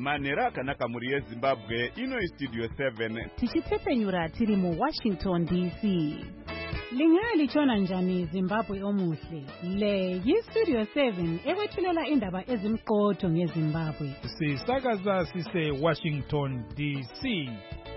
manhero akanaka muri yezimbabwe. Ino istudio 7 tichitsepenyura tiri muWashington DC. Lingalichona njani Zimbabwe omuhle? Le yistudio 7 ekwethulela indaba ezimqotho ngeZimbabwe. Sisakaza sise Washington DC.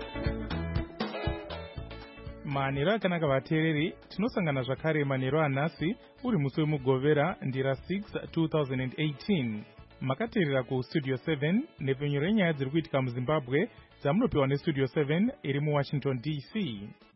Manhero akanaka vateereri, tinosangana zvakare manhero anhasi uri musi wemugovera ndira 6 2018. Makateerera kustudio 7 nepfenyuro yenyaya dziri kuitika muZimbabwe dzamunopiwa nestudio 7 iri muWashington DC.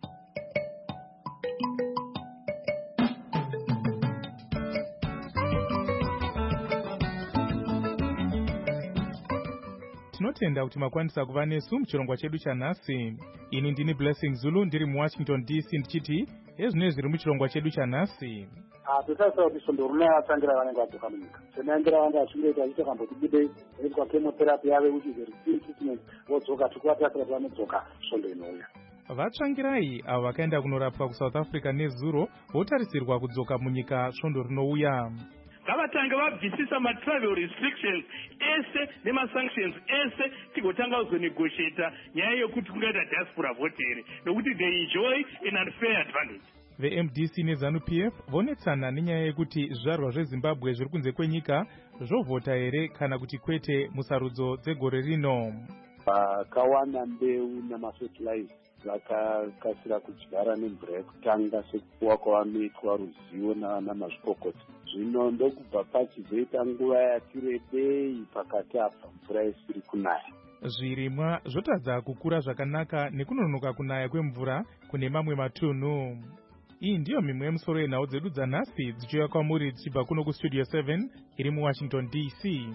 Tinotenda kuti makwanisa kuva nesu muchirongwa chedu chanhasi. Ini ndini Blessing Zulu ndiri muWashington DC ndichiti ezvino zviri muchirongwa chedu chanhasi. Tisasa kuti Sondoruna atangira vanenge vadzoka munyika. Senaendera vanga achingoita achita kambotibudei veitwa chemotherapy yave which is a routine treatment vodzoka tikuvatasira kuti vanodzoka svondo inouya. Vatsvangirai avo vakaenda kunorapwa kuSouth Africa nezuro votarisirwa kudzoka munyika svondo rinouya. Ngavatange vabvisisa ma-travel restrictions ese nema-sanctions ese tigotanga kuzonegotiata nyaya yokuti kungaita diaspora vote here nokuti they enjoy an unfair advantage. VeMDC neZANU-PF vonetsana nenyaya yekuti zvizvarwa zveZimbabwe zviri kunze kwenyika zvovhota here kana kuti kwete musarudzo dzegore rino. Vakawana mbeu namafertilizer vakakasira kudyara nemvura yekutanga sekupuwa kwavanoitwa ruzivo namazvikokota. Zvino ndokubva pachizoita nguva yati rebei pakati apa mvura isiri kunaya. Zvirimwa zvotadza kukura zvakanaka nekunonoka kunaya kwemvura kune mamwe matunhu. Iyi ndiyo mimwe yemusoro yenhau dzedu dzanhasi dzichiuya kwamuri dzichibva kuno kustudio 7 iri muWashington DC.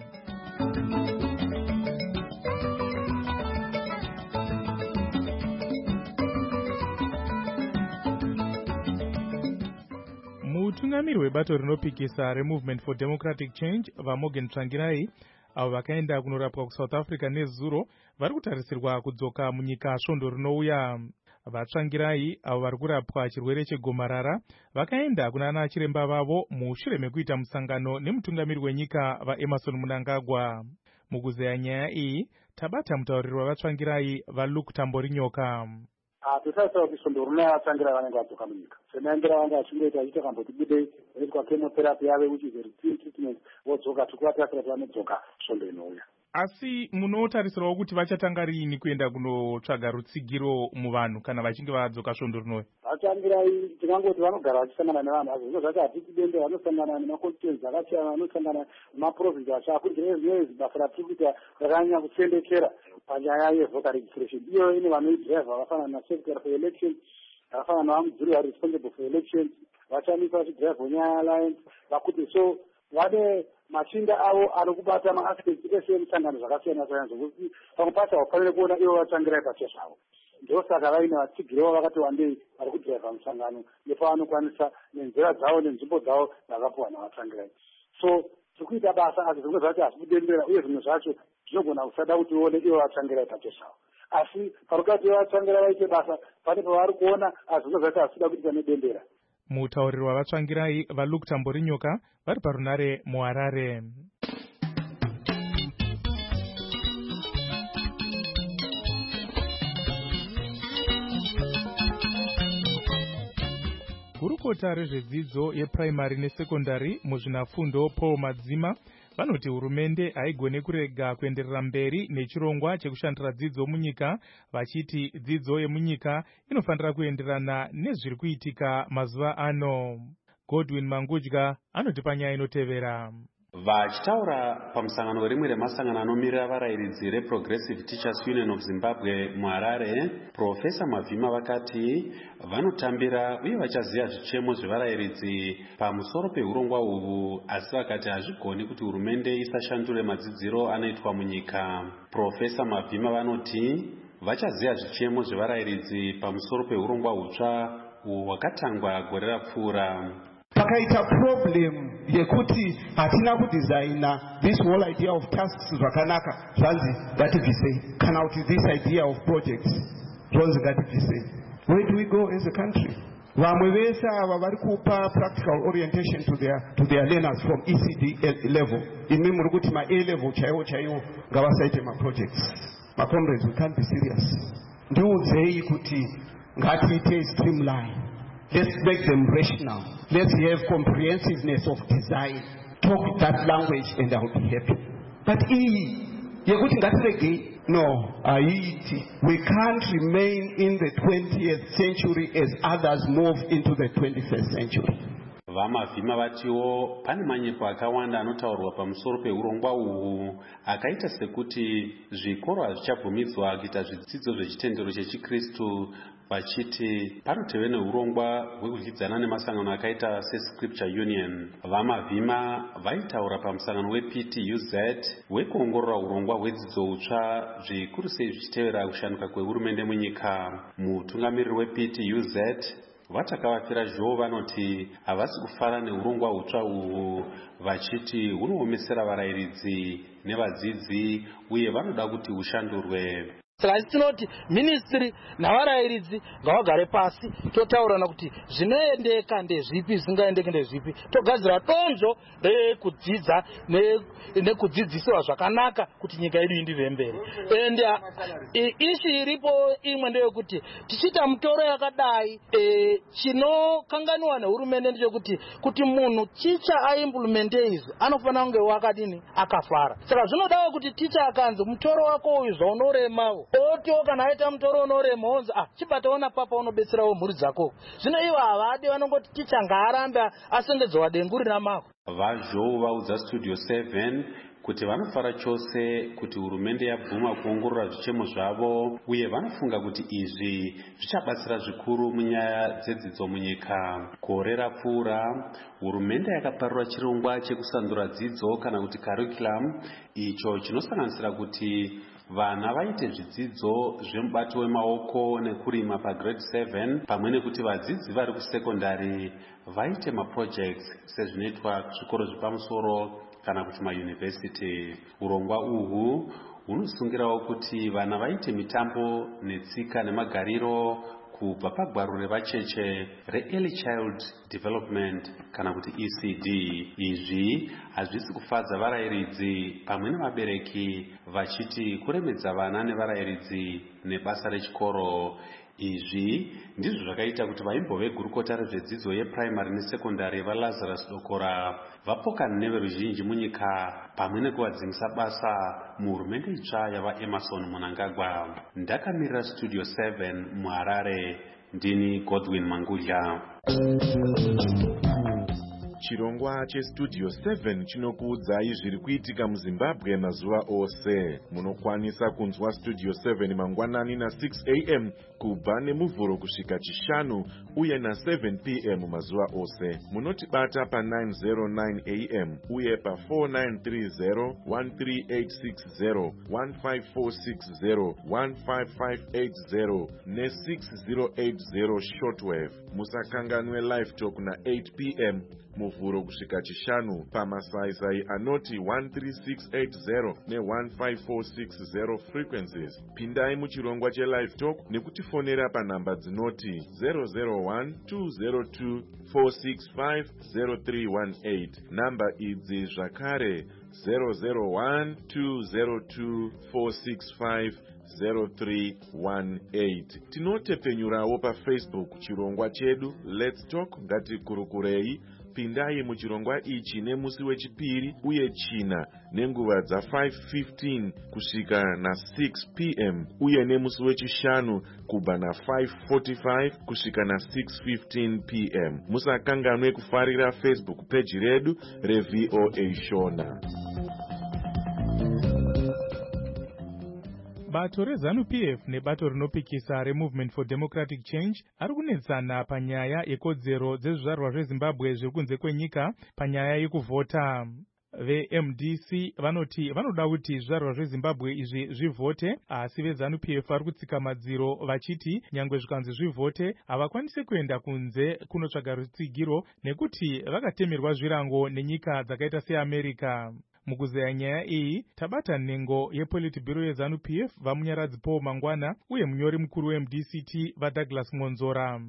Mutungamiri webato rinopikisa reMovement for Democratic Change vaMorgan Tsvangirai avo vakaenda kunorapwa kuSouth Africa nezuro vari kutarisirwa kudzoka munyika svondo rinouya. VaTsvangirai avo vari kurapwa chirwere chegomarara vakaenda kunana chiremba vavo mushure mekuita musangano nemutungamiri wenyika vaEmmerson Mnangagwa. Mukuzeya nyaya iyi tabata mutauriri wavaTsvangirai vaLuke Tamborinyoka. Tisasa kuti Sondoruna atangira vanenge vadzoka munyika. Senaendera vanga achingoita achita kambotibudei veitwa chemotherapy yave which is a routine treatment vodzoka tikuvatasira kuti vanodzoka svondo inouya. Asi munotarisirawo kuti vachatanga riini kuenda kunotsvaga rutsigiro muvanhu kana vachinge vadzoka svondo rinouya? Vatangirai tikangoti vanogara vachisangana nevanhu asi zvino zvacho hatiti dende vanosangana nemaconstituency akasiyana vanosangana nemaprovinsi achiakurikira nezvino basa ratiri kuita rakanyanya kusendekera panyaya yevoter registration. Iyo ine vanoidriva vakafanana nasecretary for elections vakafanana navamudziri vari responsible for elections vachamisa vachidriva nyaya alliance vakuti so vane machinda avo ari kubata maaspects ese emusangano zvakasiyana siyana zvokuti pamwe pacho haufanire kuona ivo vatsangirai pache zvavo. Ndosaka vaine vatsigiriwo vakati wandei vari kudhiraivha musangano nepavanokwanisa nenzira dzavo nenzvimbo dzavo dzakapuwa navatsangirai. So tirikuita basa asi zvimwe zvacho hazikudembera uye zvimwe zvacho zvinogona kusada kuti uone ivo vatsangirai pache zvavo. Asi parikati vatsangirai vaite basa pane pavari kuona asi zvimwe zvacho hazikuda kuitika nedembera. Mutauriri wavaTsvangirai vaLuke Tamborinyoka vari parunare muHarare. Gurukota rezvedzidzo yeprimary nesekondari muzvinafundo Paul Madzima vanoti hurumende haigone kurega kuenderera mberi nechirongwa chekushandira dzidzo munyika vachiti dzidzo yemunyika inofanira kuenderana nezviri kuitika mazuva ano. Godwin Mangudya anoti panyaya inotevera. Vachitaura pamusangano rimwe remasangano anomirira varayiridzi reProgressive Teachers Union of Zimbabwe muHarare, Profesa Mavhima vakati vanotambira uye vachaziva zvichemo zvevarayiridzi pamusoro peurongwa uhu, asi vakati hazvigoni kuti hurumende isashandure madzidziro anoitwa munyika. Profesa Mavhima vanoti vachaziva zvichemo zvevarayiridzi pamusoro peurongwa hutsva uhu hwakatangwa gore rapfuura. Pakaita problem yekuti hatina kudesigna this whole idea of tasks zvakanaka zvanzi ngatibvisei kana kuti this idea of projects zvanzi ngatibvisei. Where do we go as a country? vamwe vese ava vari kupa practical orientation to their learners from ECD level. Imi muri kuti ma A level chaiwo ngavasaite maprojects. Comrades, we can't be serious. Ndiudzei kuti ngatiite streamline. Let's make them rational. Let's have comprehensiveness of design. Talk that language and I'll be happy. But yekuti ngatirege, no, we can't remain in the 20th century as others move into the 21st century. Vamavhima vatiwo pane manyepo akawanda anotaurwa pamusoro peurongwa uhu akaita sekuti zvikoro hazvichabvumidzwa kuita zvidzidzo zvechitendero chechikristu vachiti paroteve neurongwa hwekudyidzana nemasangano akaita seScripture Union. Vamavhima vaitaura pamusangano wePTUZ wekuongorora urongwa hwedzidzo utsva zvikuru sei zvichitevera kushanduka kwehurumende munyika. Mutungamiriri wePTUZ vatakavapfira zhoo vanoti havasi kufara neurongwa hutsva uhu vachiti hunoomesera varayiridzi nevadzidzi uye vanoda kuti hushandurwe. Saka tinoti ministry navarayiridzi ngavagare pasi totaurana kuti zvinoendeka ndezvipi zvisingaendeki ndezvipi togadzira donzvo rekudzidza nekudzidzisiwa zvakanaka kuti nyika yedu indive mberi. Ende ishi iripo imwe ndeyekuti tichita mutoro yakadai chinokanganiwa nehurumende ndechekuti kuti munhu ticha aimplemente izvi anofanira kunge wakadini akafara. Saka zvinodawo kuti ticha akanzi mutoro wako uyu zvaunoremawo otiwo kana aita mutoro unorema onzi chibataona papa unobetserawo mhuri dzako. Zvino ivo havadi vanongoti ticha ngaarambe asengedzewa dengu rina mako. Vazhou vaudza Studio 7 kuti vanofara chose kuti hurumende yabvuma kuongorora zvichemo zvavo uye vanofunga kuti izvi zvichabatsira zvikuru munyaya dzedzidzo munyika. Gore rapfuura hurumende yakaparura chirongwa chekusandura dzidzo kana kuti curriculum icho chinosanganisira kuti vana vaite zvidzidzo zvemubato wemaoko nekurima pagrade 7 pamwe nekuti vadzidzi vari kusekondari vaite maprojects sezvinoitwa kuzvikoro zvepamusoro kana kuti mayunivhesiti. Urongwa uhu hunosungirawo kuti vana vaite mitambo netsika nemagariro kubva pagwaro revacheche reEarly Child Development kana kuti ECD. Izvi hazvisi kufadza varayiridzi pamwe nevabereki vachiti kuremedza vana nevarayiridzi nebasa rechikoro. Izvi ndizvo zvakaita kuti vaimbo vegurukota rezvedzidzo yeprimary nesekondari vaLazarus Dokora vapokana neveruzhinji munyika pamwe nekuvadzingisa basa muhurumende itsva yavaEmerson Mnangagwa. Ndakamirira Studio 7 muHarare, ndini Godwin Mangudya. Chirongwa cheStudio 7 chinokuudzai zviri kuitika muZimbabwe mazuva ose. Munokwanisa kunzwa Studio 7 mangwanani na6 am kubva nemuvhuro kusvika chishanu uye na7 pm mazuva ose. Munotibata pa909 am uye pa4930 13860 15460 15580 ne6080 shortwave. Musakanganwe live talk na8 pm muvhuro kusvika chishanu pamasaisai anoti 13680 ne15460 frequencies. Pindai muchirongwa chelive talk nekutifonera panhamba dzinoti 001-202-465-0318. Namba idzi zvakare 001-202-465-0318. Tinotepenyurawo paFacebook chirongwa chedu Let's Talk Ngatikurukurei. Pindai muchirongwa ichi nemusi wechipiri uye china nenguva dza5:15 kusvika na6 pm uye nemusi wechishanu kubva na5:45 kusvika na6:15 pm. Musakanganwe kufarira Facebook page redu reVOA Shona. Bato reZANU-PF nebato rinopikisa reMovement for Democratic Change ari kunetsana panyaya yekodzero dzezvizvarwa zveZimbabwe zviri kunze kwenyika panyaya yekuvhota. VeMDC vanoti vanoda kuti zvizvarwa zveZimbabwe izvi zvivhote, asi veZANU-PF vari kutsika madziro vachiti nyangwe zvikanzi zvivhote havakwanisi kuenda kunze kunotsvaga rutsigiro nekuti vakatemerwa zvirango nenyika dzakaita seAmerica. Mukuzeya nyaya iyi tabata nhengo yePolitburo yeZANU-PF vamunyaradzi Paul Mangwana uye munyori mukuru weMDCT vaDouglas Ngonzora.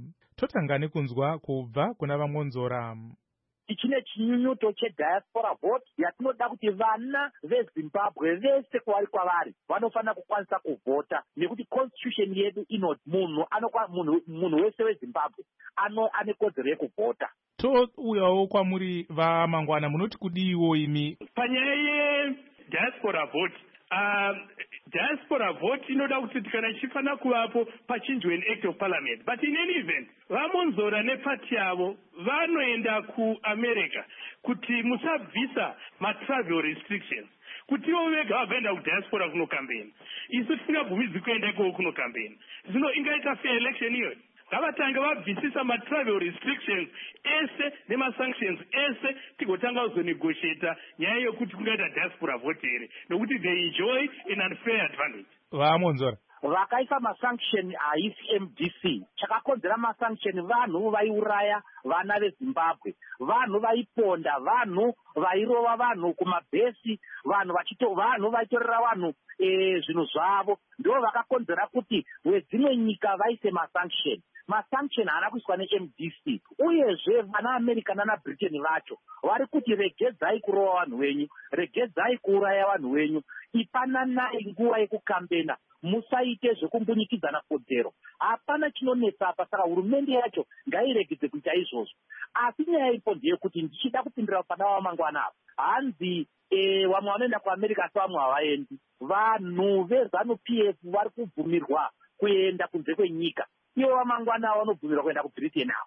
totanga nekunzwa kubva kuna vamonzora. Chine chinyunyuto chediaspora vote yatinoda kuti vana veZimbabwe vese kwavari kwavari vanofanira kukwanisa kuvhota, nekuti constitution yedu inoti munhu wese weZimbabwe ane kodzero yekuvhota. Touyawo kwamuri vaMangwana, munoti kudiiwo imi panyaya yediaspora vote? Diaspora vote inoda kuti kana ichifanira kuvapo pachinjwe neAct of Parliament, but in any event vamonzora nepati yavo vanoenda kuAmerica kuti musabvisa matravel restrictions, kuti ivo vega vagaenda kudiaspora kunokambeni. Isu tisingabvumidzwi kuenda ikoko kunokambeni. Zvino ingaita fair election iyoyo? Ngavatange vabvisisa matravel restrictions ese nemasanctions ese tigotanga kuzonegotiata nyaya yokuti kungaita diaspora vote here, nokuti they enjoy an unfair advantage. vamonzora vakaisa masanction haisi MDC. Chakakonzera masanction vanhu vaiuraya vana veZimbabwe, vanhu vaiponda, vanhu vairova vanhu kumabhesi, vanhu vaitorera vanhu zvinhu zvavo. Ndo vakakonzera kuti wedzimwe nyika vaise masanction. Masanction haana kuiswa neMDC. Uyezve vana America nana Britain vacho vari kuti regedzai kurova vanhu venyu, regedzai kuuraya vanhu venyu, ipananai nguva yekukambena, musaite zvekumbunikidzana kodzero. Hapana chinonetsa apa, saka hurumende yacho ngairegedze kuita izvozvo. Asi nyaya ipo ndeyekuti ndichida kupindira pana vaMangwana apa, hanzi vamwe vanoenda kuAmerica asi vamwe havaendi. Vanhu veZANU-PF vari kubvumirwa kuenda kunze kwenyika, ivo vaMangwana vanobvumirwa kuenda kuBritain avo.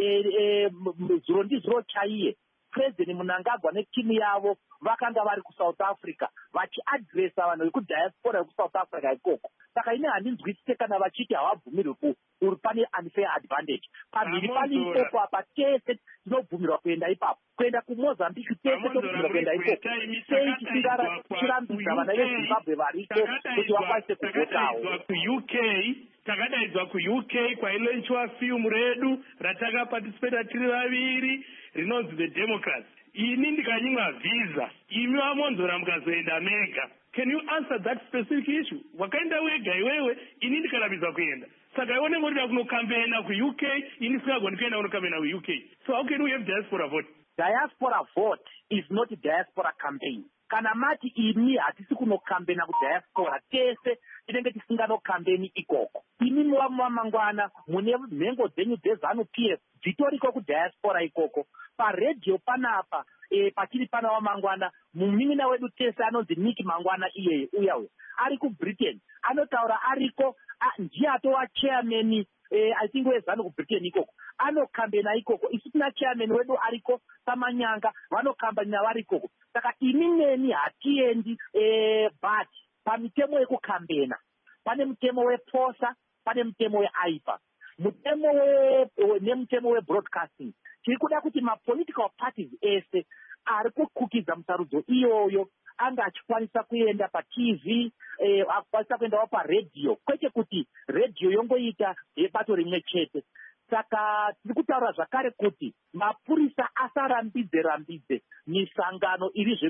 Zuro ndizuro chaiye President Mnangagwa netimu yavo vakanga vari kuSouth Africa vachiadresa vanhu vekudiaspora vekuSouth Africa ikoko. Saka ine handinzwisise kana vachiti havabvumirwi uri pane unfair advantage. Pamhiri pane ikoko apa tese tinobvumirwa kuenda ipapo. Kuenda kuMozambique tese tinobvumirwa kuenda ikoko. Sei tichirambidza vana veZimbabwe variko kuti vakwanise kuvotawo. Takadaidzwa kuUK kwailenchwa film redu ratakaparticipata tiri vaviri rinonzi The Democrats. Ini ndikanyimwa visa, imi vamonzora mukazoenda mega. Can you answer that specific issue? Wakaenda wega iwewe, ini ndikarambidza kuenda. Saka ione ngorida kunokambena kuUK, ini singagoni kuenda kunokambena kuUK. So how can we have diaspora vote? Diaspora vote is not a diaspora campaign. Kana mati imi hatisi kunokambena kudiaspora tese tinenge tisinganokambeni ikoko. Imi muvaMangwana mune nhengo dzenyu dzeZANU-PF dzitoriko kudiaspora ikoko. Paredhiyo panapa patiri pana vaMangwana, muminina wedu tese anonzi Nick Mangwana iyeye uyawe ari kuBritain anotaura ariko ndiye atova chairman I think weZANU kuBritain ikoko anokambena ikoko. Isu tina chairman wedu ariko Samanyanga vanokambana vari ikoko. Saka imi neni hatiendi but pamitemo yekukambena pane mutemo wePOSA, pane mutemo weAIPA, nemutemo webroadcasting. Tiri kuda kuti mapolitical parties ese ari kukukidza musarudzo iyoyo anga achikwanisa kuenda paTV, akwanisa kuendawo paredhiyo, kwete kuti redhiyo yongoita yebato rimwe chete. Saka tiri kutaura zvakare kuti mapurisa asarambidze misangano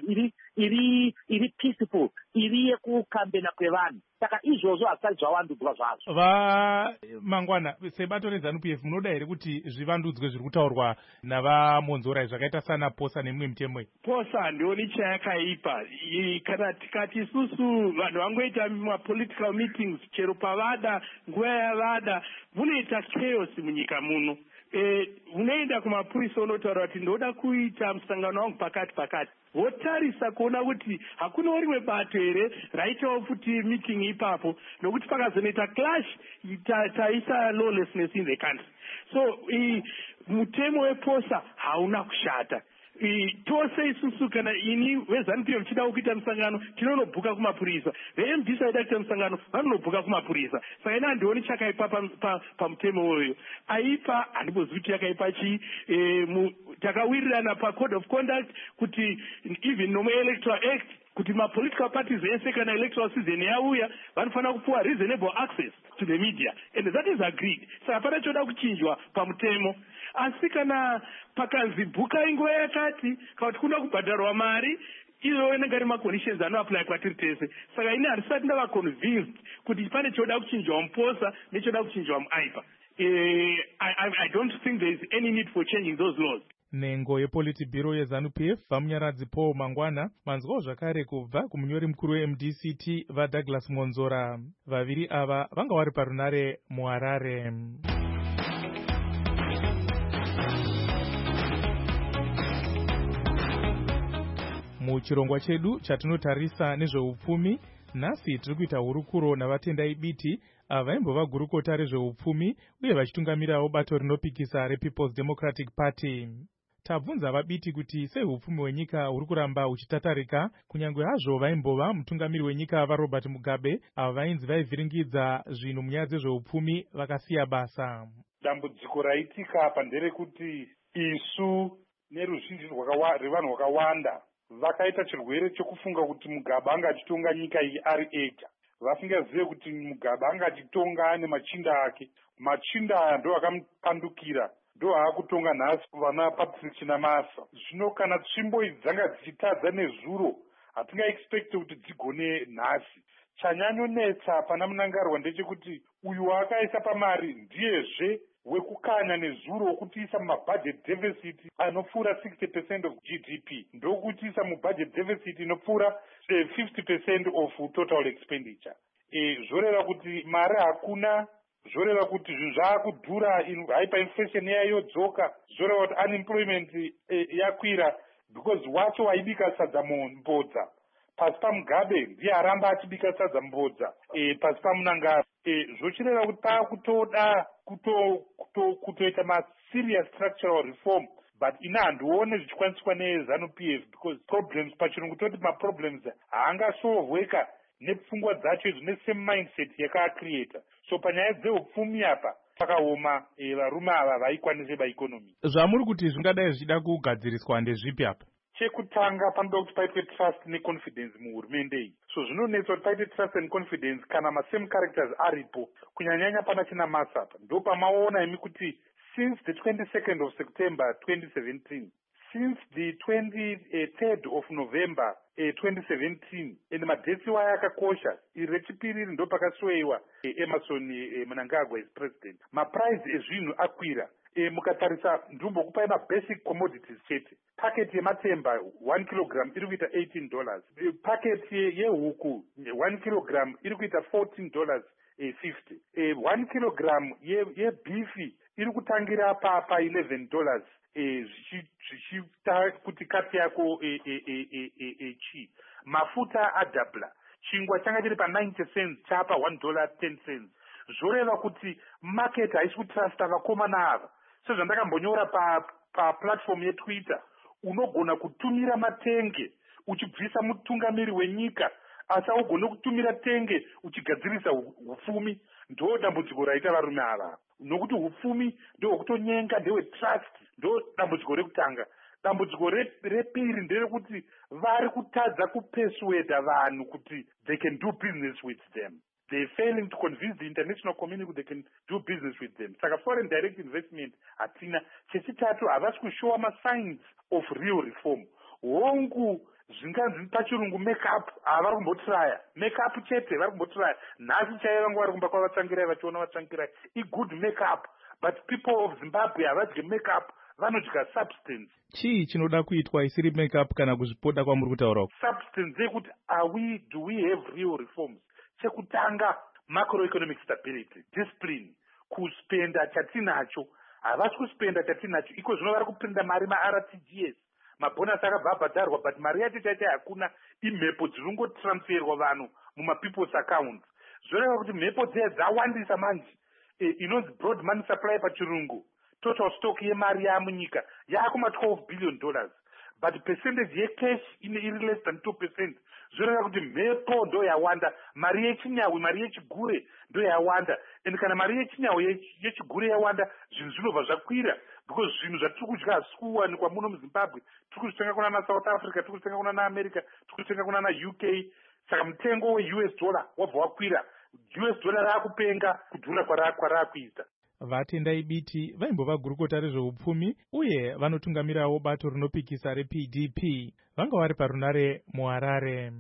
iri peaceful, iri yekukambena kwevanhu. Saka izvozvo hazvisati zvavandudzwa zvazvo. vaMangwana, sebato reZANU-PF munoda here kuti zvivandudzwe zviri kutaurwa navamonzora zvakaita sana POSA nemimwe mitemo? POSA handioni chayakaipa. Kana tikati isusu vanhu vangoita mapolitical meetings chero pavada nguva yavada, munoita chaos munyika muno. Unoenda kumapurisa unotaura kuti ndoda kuita musangano wangu pakati votarisa kuona kuti hakuna rimwe bato here raitawo kuti meeting ipapo, nokuti pakazonoita clash taisa lawlessness in the country. So mutemo wePOSA hauna kushata. Tose isusu kana ini weZANU-PF chida kuita musangano tinonobhuka kumapurisa, veMDC aida kuita musangano vanonobhuka kumapurisa. Saka ina handioni chakaipa pamutemo uyoyo. AIPA handimbozivi kuti yakaipa chii. Takawirirana paCode of Conduct kuti even nomuElectoral Act kuti mapolitical parties ese kana electoral season yauya vanofanira kupuwa reasonable access to the media, and that is agreed. Saka hapana choda kuchinjwa pamutemo. Asi kana pakanzi bhukai nguva yakati kana kuti kuna kubhadharwa mari, izo inenge ari maconditions anoapply kwatiri tese. Saka ini handisati ndava convinced kuti pane choda kuchinjwa muPOSA nechoda kuchinjwa muAIPA. I don't think there is any need for changing those laws. Nhengo yePolitburo yeZANU-PF vamunyaradzi Paul Mangwana manzwawo zvakare kubva kumunyori mukuru weMDCT vaDouglas Monzora. Vaviri ava vanga vari parunare muHarare. Muchirongwa chedu chatinotarisa nezveupfumi, nhasi tiri kuita hurukuro navatendai biti avaimbova gurukota rezveupfumi uye vachitungamirawo bato rinopikisa rePeople's Democratic Party. Tabvunza vabiti kuti sei upfumi hwenyika huri kuramba huchitatarika, kunyange hazvo vaimbova mutungamiri wenyika vaRobert Mugabe avo vainzi vaivhiringidza zvinhu munyaya dzezveupfumi vakasiya basa. Dambudziko raitika apa nderekuti isu neruzhinji rwevanhu rwakawanda vakaita chirwere chekufunga kuti Mugabe anga achitonga nyika iyi ari ega, vasingazive kuti Mugabe anga achitonga nemachinda ake. Machinda aya ndo akamupandukira, ndo aakutonga nhasi vana Patrick Namasa. Zvino kana tsvimbo idzi dzanga dzichitadza nezuro, hatingaexpecte kuti dzigone nhasi. Chanyanyonetsa pana munangarwa ndechekuti uyu wakaisa pamari ndiyezve wekukanya nezuro wokutiisa mumabudget deficit anopfuura 60% of GDP, ndokutiisa mubudget deficit inopfuura 50% of total expenditure. Zvoreva kuti mari hakuna, zvoreva kuti zvinhu zvaakudhura, hyperinflation yayodzoka, zvoreva kuti unemployment yakwira, because wacho waibika sadza mbodza. Pasi paMugabe ndiye aramba achibika sadza mbodza pasi pamunangara. Zvochireva kuti paakutoda kutoita ma-serious structural reform, but ina handione zvichikwaniswa neZANU-PF, because problems pachirungu toti ma-problems haangasolvweka nepfungwa dzacho izvo nesame mindset yakaacreata. So panyaya dzeupfumi apa pakaoma varume ava vaikwanise baeconomy. Zvamuri kuti zvingadai zvichida kugadziriswa ndezvipi apa? Chekutanga panoda kuti paitwe trust neconfidence muhurumende iyi. So zvinonetsa kuti paitwe trust and confidence kana ma-same characters aripo, kunyanyanya pana china Masapa. Ndo pamaona imi kuti since the 22nd of September 2017, since the 23rd of November 2017, and madhetsi waya akakosha, iri rechipiri ndo pakasweiwa Emerson Mnangagwa as president. Maprice ezvinhu akwira. Mukatarisa ndumbo kupai mabasic commodities chete. Packet yematemba 1 kilogram iri kuita $18. Packet yehuku 1 kilogram iri kuita $14.50. 1 kilogram yebeefi iri kutangira pa $11. Zvichita kuti kati yako chi. Mafuta adabla. Chingwa changa chiri pa 90 cents chapa $1.10. Zvoreva kuti market haisi kutrusta vakomana ava. Sezvandakambonyora pa platform yeTwitter, unogona kutumira matenge uchibvisa mutungamiri wenyika, asi augone kutumira tenge uchigadzirisa upfumi. Ndo dambudziko raita varume ava, nokuti upfumi ndo kutonyenga, ndewe trust, ndo dambudziko rekutanga. Dambudziko repiri nderekuti vari kutadza kupersuada vanhu kuti they can do business with them. They're failing to convince the international community they can do business with them. Saka foreign direct investment hatina. Chechitatu havasi kushowa ma-signs of real reform. Hongu zvinganzi pachirungu make-up havari kumbotraya. Make-up chete vari kumbotraya. Nhasi chaiva nguva vari kumba kwavatsangirai vachiona vatsangirai. I-good make-up. But people of Zimbabwe havadye make-up. Vanodya substance. Chii chinoda kuitwa isiri make-up kana kuzvipoda kwamuri kutaura uku? Substance yekuti do we have real reforms? Chekutanga, macroeconomic stability, discipline, kuspenda chatinacho, havasi kuspenda chatinacho, iko zvino vari kupinda mari ma-RTGS, mabhonasi akabva abhadharwa, but mari yacho chaita hakuna, imhepo dziringotransferwa vanhu muma-people's accounts. Zvoreva kuti mhepo dziya dzawandisa manje, inonzi broad money supply pachirungu, total stock yemari yamunyika, yaakuma $12 billion. But percentage yecash iri less than 2%. Zvoreva kuti mhepo ndo yawanda, mari yechinyawi, mari yechigure ndo yawanda. And kana mari yechinyawi yechigure yawanda, zvinhu zvinobva zvakwira. Because zvinhu zvatiri kudya hazisi kuwanikwa muno muZimbabwe. Tiri kuzvitenga kuna naSouth Africa, tiri kuzvitenga kuna naAmerica, tiri kuzvitenga kuna naUK. Saka mutengo weUS dollar wabva wakwira. US dollar raakupenga kudhura kwaraakuita. Vatendai biti vaimbova gurukota rezveupfumi uye vanotungamirawo bato rinopikisa rePDP. Vanga vari parunare muHarare.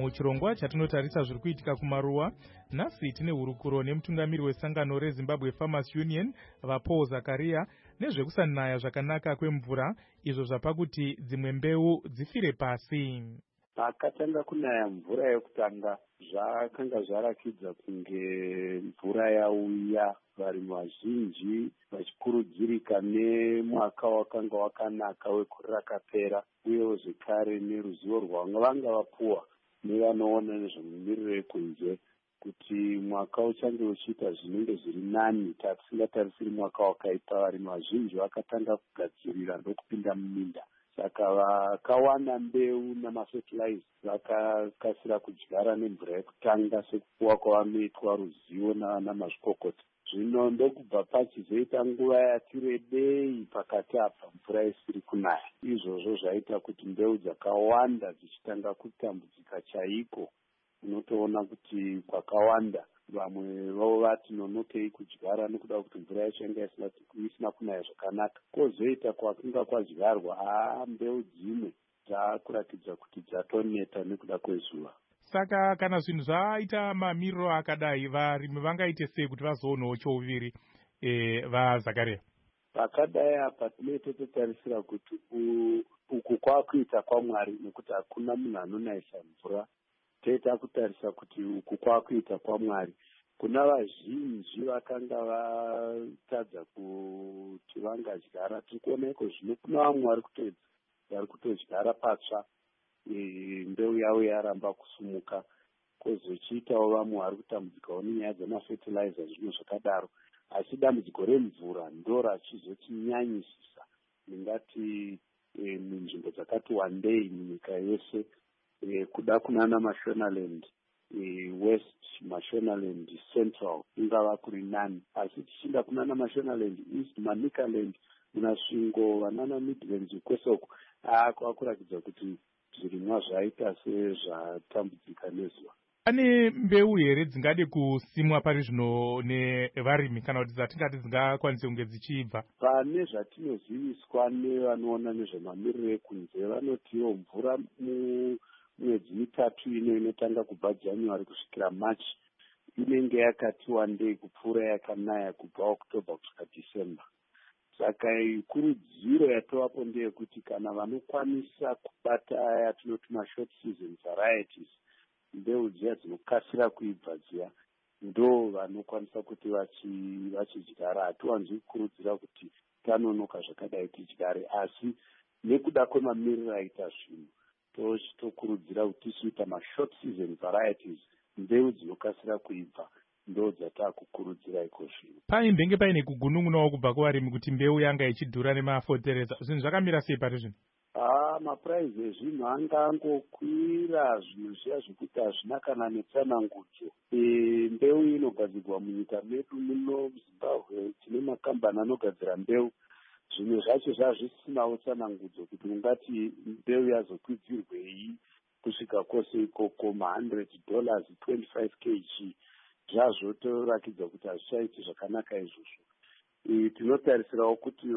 muchirongwa chatinotarisa zviri kuitika kumaruwa. Nhasi tine hurukuro nemutungamiri wesangano reZimbabwe Farmers Union vaPaul Zakaria nezvekusanaya zvakanaka kwemvura, izvo zvapa kuti dzimwe mbeu dzifire pasi. Pakatanga kunaya mvura yekutanga zvakanga zvarakidza kunge mvura yauya, varimi vazhinji vachikurudzirika nemwaka wakanga wakanaka wegore rakapera, uyewo zvekare neruzivo rwavanga vapuwa nevanoona nezvemumiriro yekunze kuti mwaka uchange uchiita zvinenge zviri nani. Tisingatarisiri mwaka wakaipa, varimi vazhinji vakatanga kugadzirira ndokupinda muminda. Saka vakawana mbeu namafertilizer vakakasira kudyara nemvura yekutanga sekupuwa kwavanoitwa ruzivo namazvikokota. Zvino ndokubva pachizoita nguva yati rebei pakati apa mvura isiri kunaya. Izvozvo zvaita kuti mbeu dzakawanda dzichitanga kutambudzika chaiko. Unotoona kuti kwakawanda vamwe vavo vati nonokei kudyara nekuda kuti mvura yacho yanga isina kunaya zvakanaka. Kozoita kwakunga kwadyarwa mbeu dzimwe dzakuratidza kuti dzatoneta nekuda kwezuva. Saka kana zvinhu zvaita mamiriro akadai, varimi vangaite sei kuti vazoonawo chouviri vaZakaria? Pakadai apa tinenge totarisira kuti uku kwakuita kwaMwari, nekuti hakuna munhu anonayisa mvura. Toita kutarisa kuti uku kwakuita kwaMwari. Kuna vazhinji vakanga vatadza kuti vangadyara. Tiri kuona iko zvino kuna vamwe vari kutodyara patsva, mbeu yavo yaramba kusumuka. Kozochiitawo vamwe vari kutambudzikawo nenyaya dzemafertilizer, zvimwe zvakadaro. Asi dambudziko remvura ndo rachizotinyanyisisa, ndingati munzvimbo dzakati wandei munyika yese, kuda kunana Mashonaland West, Mashonaland Central ingava kuri nani. Asi tichinda kunana Mashonaland East, Manicaland, munasvingo vanana Midlands kwesoko, kwakuratidza kuti zvirimwa zvaita sezvatambudzika nezuva. Pane mbeu here dzingade kusimwa pari zvino nevarimi, kana kuti dzatingati dzingakwanise kunge dzichibva? Pane zvatinoziviswa nevanoona nezvemamiriro ekunze, vanotiwo mvura mwedzi mitatu ino inotanga kubva January kusvikira March inenge yakati wandei kupfuura yakanaya kubva October kusvika December. Saka kurudziro yatovapo ndeyekuti kana vanokwanisa kubata aya tinoti mashort season varieties, mbeu dziya dzinokasira kuibva dziya, ndo vanokwanisa kuti vachidyara. Hatiwanzi kukurudzira kuti tanonoka zvakadai tidyare, asi nekuda kwemamiriro aita zvino tokurudzira kuti tichiita mashort season varieties, mbeu dzinokasira kuibva, ndo dzatakukurudzira iko zvino. Paimbenge paine kugunun'unawo kubva kuvarimi kuti mbeu yanga ichidhura nemafertilizer. Zvinhu zvakamira sei pari zvino? Mapuraizi ezvinhu angangokwira, zvinhu zviya zvekuti hazvina kana netsanangudzo. Mbeu inogadzirwa munyika medu muno Zimbabwe, tine makambani anogadzira mbeu. Zvimwe zvacho zvazvisinawo tsanangudzo kuti ungati mbeu yazokwidzirwei kusvika kwose ikoko $100, 25 kg. Zvazvotorakidza kuti hazvichaiti zvakanaka izvozvo. Tinotarisirawo kuti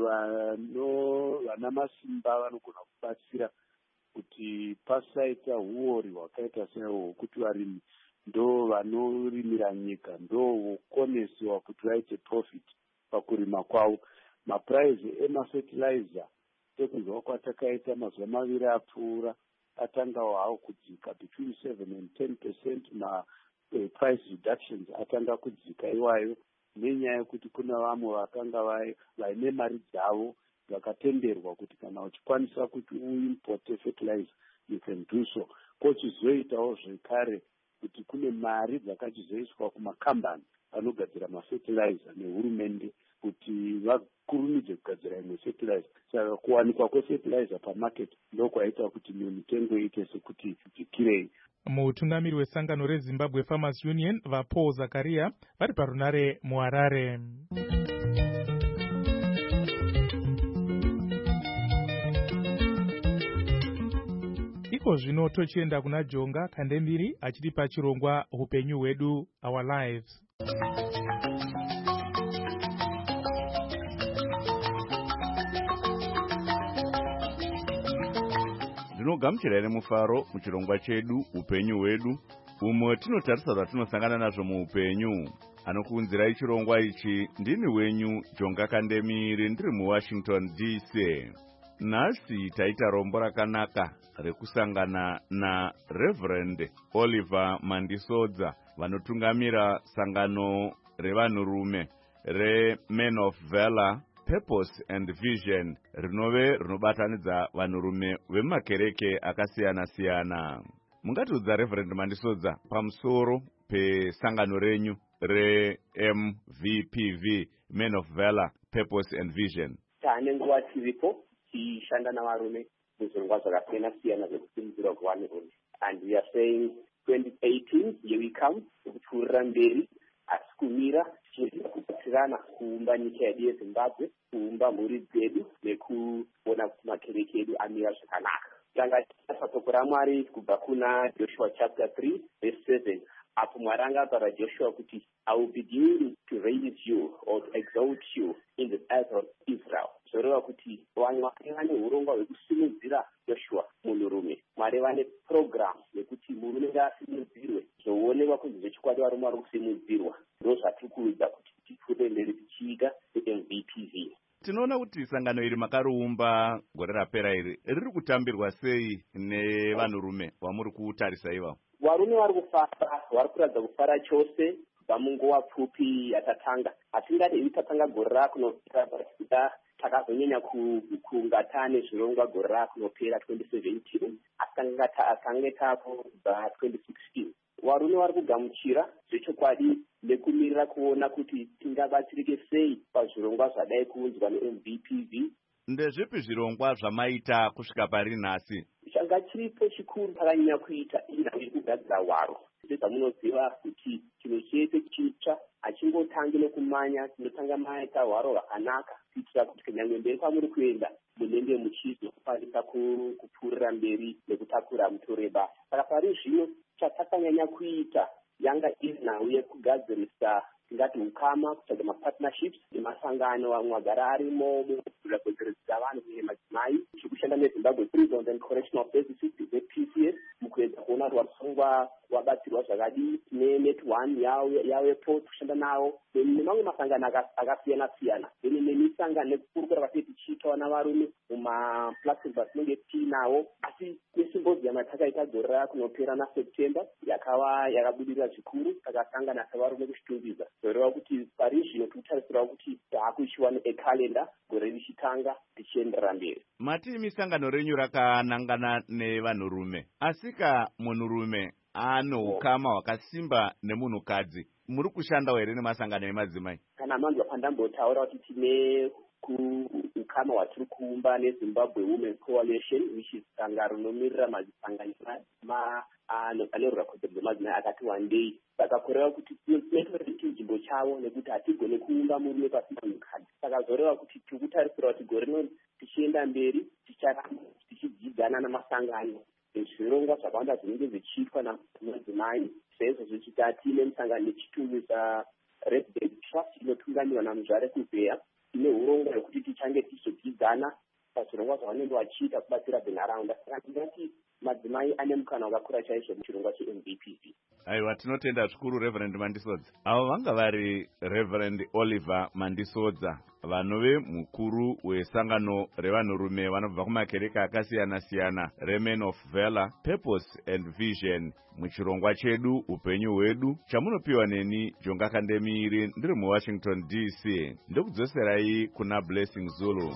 vana masimba vanogona kubatsira kuti pasaita huori hwakaita sehwo kuti varimi ndo vanorimira nyika, ndo vokonesiwa kuti vaite profit pakurima kwavo. Mapuraizi emafertilizer sekunzwa kwatakaita mazuva maviri apfuura atangawo hawo kudzika between 7 and 10%. Price reductions atanga kudzika iwayo, nenyaya yekuti kuna vamwe vakanga vaine mari dzavo vakatenderwa kuti kana uchikwanisa kuti uimporte fertilizer you can do so. Kochizoitawo zvekare kuti kune mari dzakachizoiswa kumakambani anogadzira mafertilizer nehurumende kuti vakurumidze kugadzira imwe fertilizer. Saka kuwanikwa kwefertilizer pamarket ndokwaita kuti mitengo iite sekuti dzikirei. Mutungamiri wesangano reZimbabwe Farmers Union vaPaul Zakaria vari parunare muHarare. Iko zvino tochienda kuna Jonga Kandembiri achitipa chirongwa upenyu hwedu, Our Lives. zvinogamuchira nemufaro muchirongwa chedu upenyu hwedu, umwe tinotarisa zvatinosangana nazvo muupenyu. Anokuunzirai chirongwa ichi ndini wenyu Jonga Kandemiri, ndiri muWashington DC. Nhasi taita rombo rakanaka rekusangana naReverend Oliver Mandisodza, vanotungamira sangano revanhurume reMen of Valor, Purpose and Vision, rinove rinobatanidza vanhurume vemumakereke akasiyana-siyana. Mungatiudza Reverend Mandisodza pamusoro pesangano renyu reMVPV, Men of Valor, Purpose and Vision? Tane nguva tiripo tichishanda navarume muzvirongwa zvakasiyana-siyana zvekusimudzirwa kwevanhurume, and we are saying 2018 here we come, kupfuurira mberi asi kumira tichienda kubatsirana kuumba nyika yedu yeZimbabwe, kuumba mhuri dzedu nekuona kuti makereke edu amira zvakanaka. Tanga patoko raMwari kubva kuna Joshua chapter 3 verse 7, apo Mwari angataura Joshua kuti I will begin to raise you or to exalt you in the earth of Israel. Zvoreva kuti Mwari vane urongwa hwekusimudzira Joshua munhurume. Mwari vane program yekuti murume ngasimudzirwe, zvoonekwa kunzi zvechikwadi varume vari kusimudzirwa. Ndo zvatiri kuudza kuti tipfuure mberi tichiita MVPV. Tinoona kuti sangano iri makariumba gore rapera iri riri kutambirwa sei nevanhurume vamuri kutarisa ivavo? Varume vari kufara, vari kuratidza kufara chose kubva munguva pfupi yatatanga. Hatingati tatanga gore rakunopera pachida takazonyanya kunga tane zvirongwa gore rakunopera 2017, asi tange tapo kubva 2016. Varume vari kugamuchira zvechokwadi nekumirira kuona kuti tingabatsirike sei pazvirongwa zvadai kuunzwa neMVPV. Ndezvipi zvirongwa zvamaita kusvika pari nhasi? Changa chiripo chikuru takanyanya kuita inhau yekugadzira hwaro. Sezvamunoziva kuti chinhu chese chitsva hachingotangi nekumanya, tinotanga maita hwaro hwakanaka kuitira kuti kunyangwe mberi kwamuri kuenda munenge muchizokwanisa kupfuurira mberi nekutakura mutoro webasa. Saka pari zvino chatakanyanya kuita yanga iri nhau yekugadzirisa tingati ukama, kutsvaga mapartnerships nemasangano amwe agara arimo mukugadzirisa vanhu uye madzimai, zvekushanda neZimbabwe Prisons and Correctional Services PCS mukuedza kuona kuti vasungwa vabatsirwa zvakadii, neNet1 yavepo kushanda nawo nemamwe masangano akasiyana-siyana, nemisangano nekukurukura kwatei tichiitawo navarume mumaplatforms atinenge tiinawo. Asi nesymposium takaita gore rakunopera naSeptember yakabudirira zvikuru, takasangana savarume kuchitungidza. Zvoreva kuti pari zvino tikutarisirawo kuti taakuishiwa nekalenda gore richitanga tichienderera mberi. Mati misangano renyu rakanangana nevanhurume, asika munhurume ano ukama hwakasimba nemunhukadzi, muri kushandawo here nemasangano emadzimai? Kana manzwa pandambotaura kuti tine ukama hwatiri kuumba neZimbabwe Women Coalition, which is sangano rinomirira masangano anerwira kodzero dzemadzimai akati wandei. Saka kureva kuti tinoti nzvimbo chavo nekuti hatigone kuumba murume pasina mukadzi. Saka zoreva kuti tiri kutarisira kuti gore rino tichienda mberi ticharamba tichidzidzana namasangano zvirongwa zvakawanda zvinenge zvichiitwa namadzimai. Sezvo zvichita tiine musangano nechitumisa Resident Trust inotungamiwa naMuzvare Kubheya, ine urongwa hwekuti tichange tichizodzidzana pazvirongwa zvavanenge vachiita kubatsira venharaunda. Saka tingati madzimai ane mukana wakakura chaizvo muchirongwa cheMVPV. Aiwa, tinotenda zvikuru Reverend Mandisodza. Avo vanga vari Reverend Oliver Mandisodza, vanove mukuru wesangano revanhurume vanobva kumakereke akasiyana-siyana reMen of Valor, Purpose and Vision, muchirongwa chedu upenyu hwedu, chamunopiwa neni Jonga Kandemiri, ndiri muWashington DC. Ndokudzoserai kuna Blessing Zulu.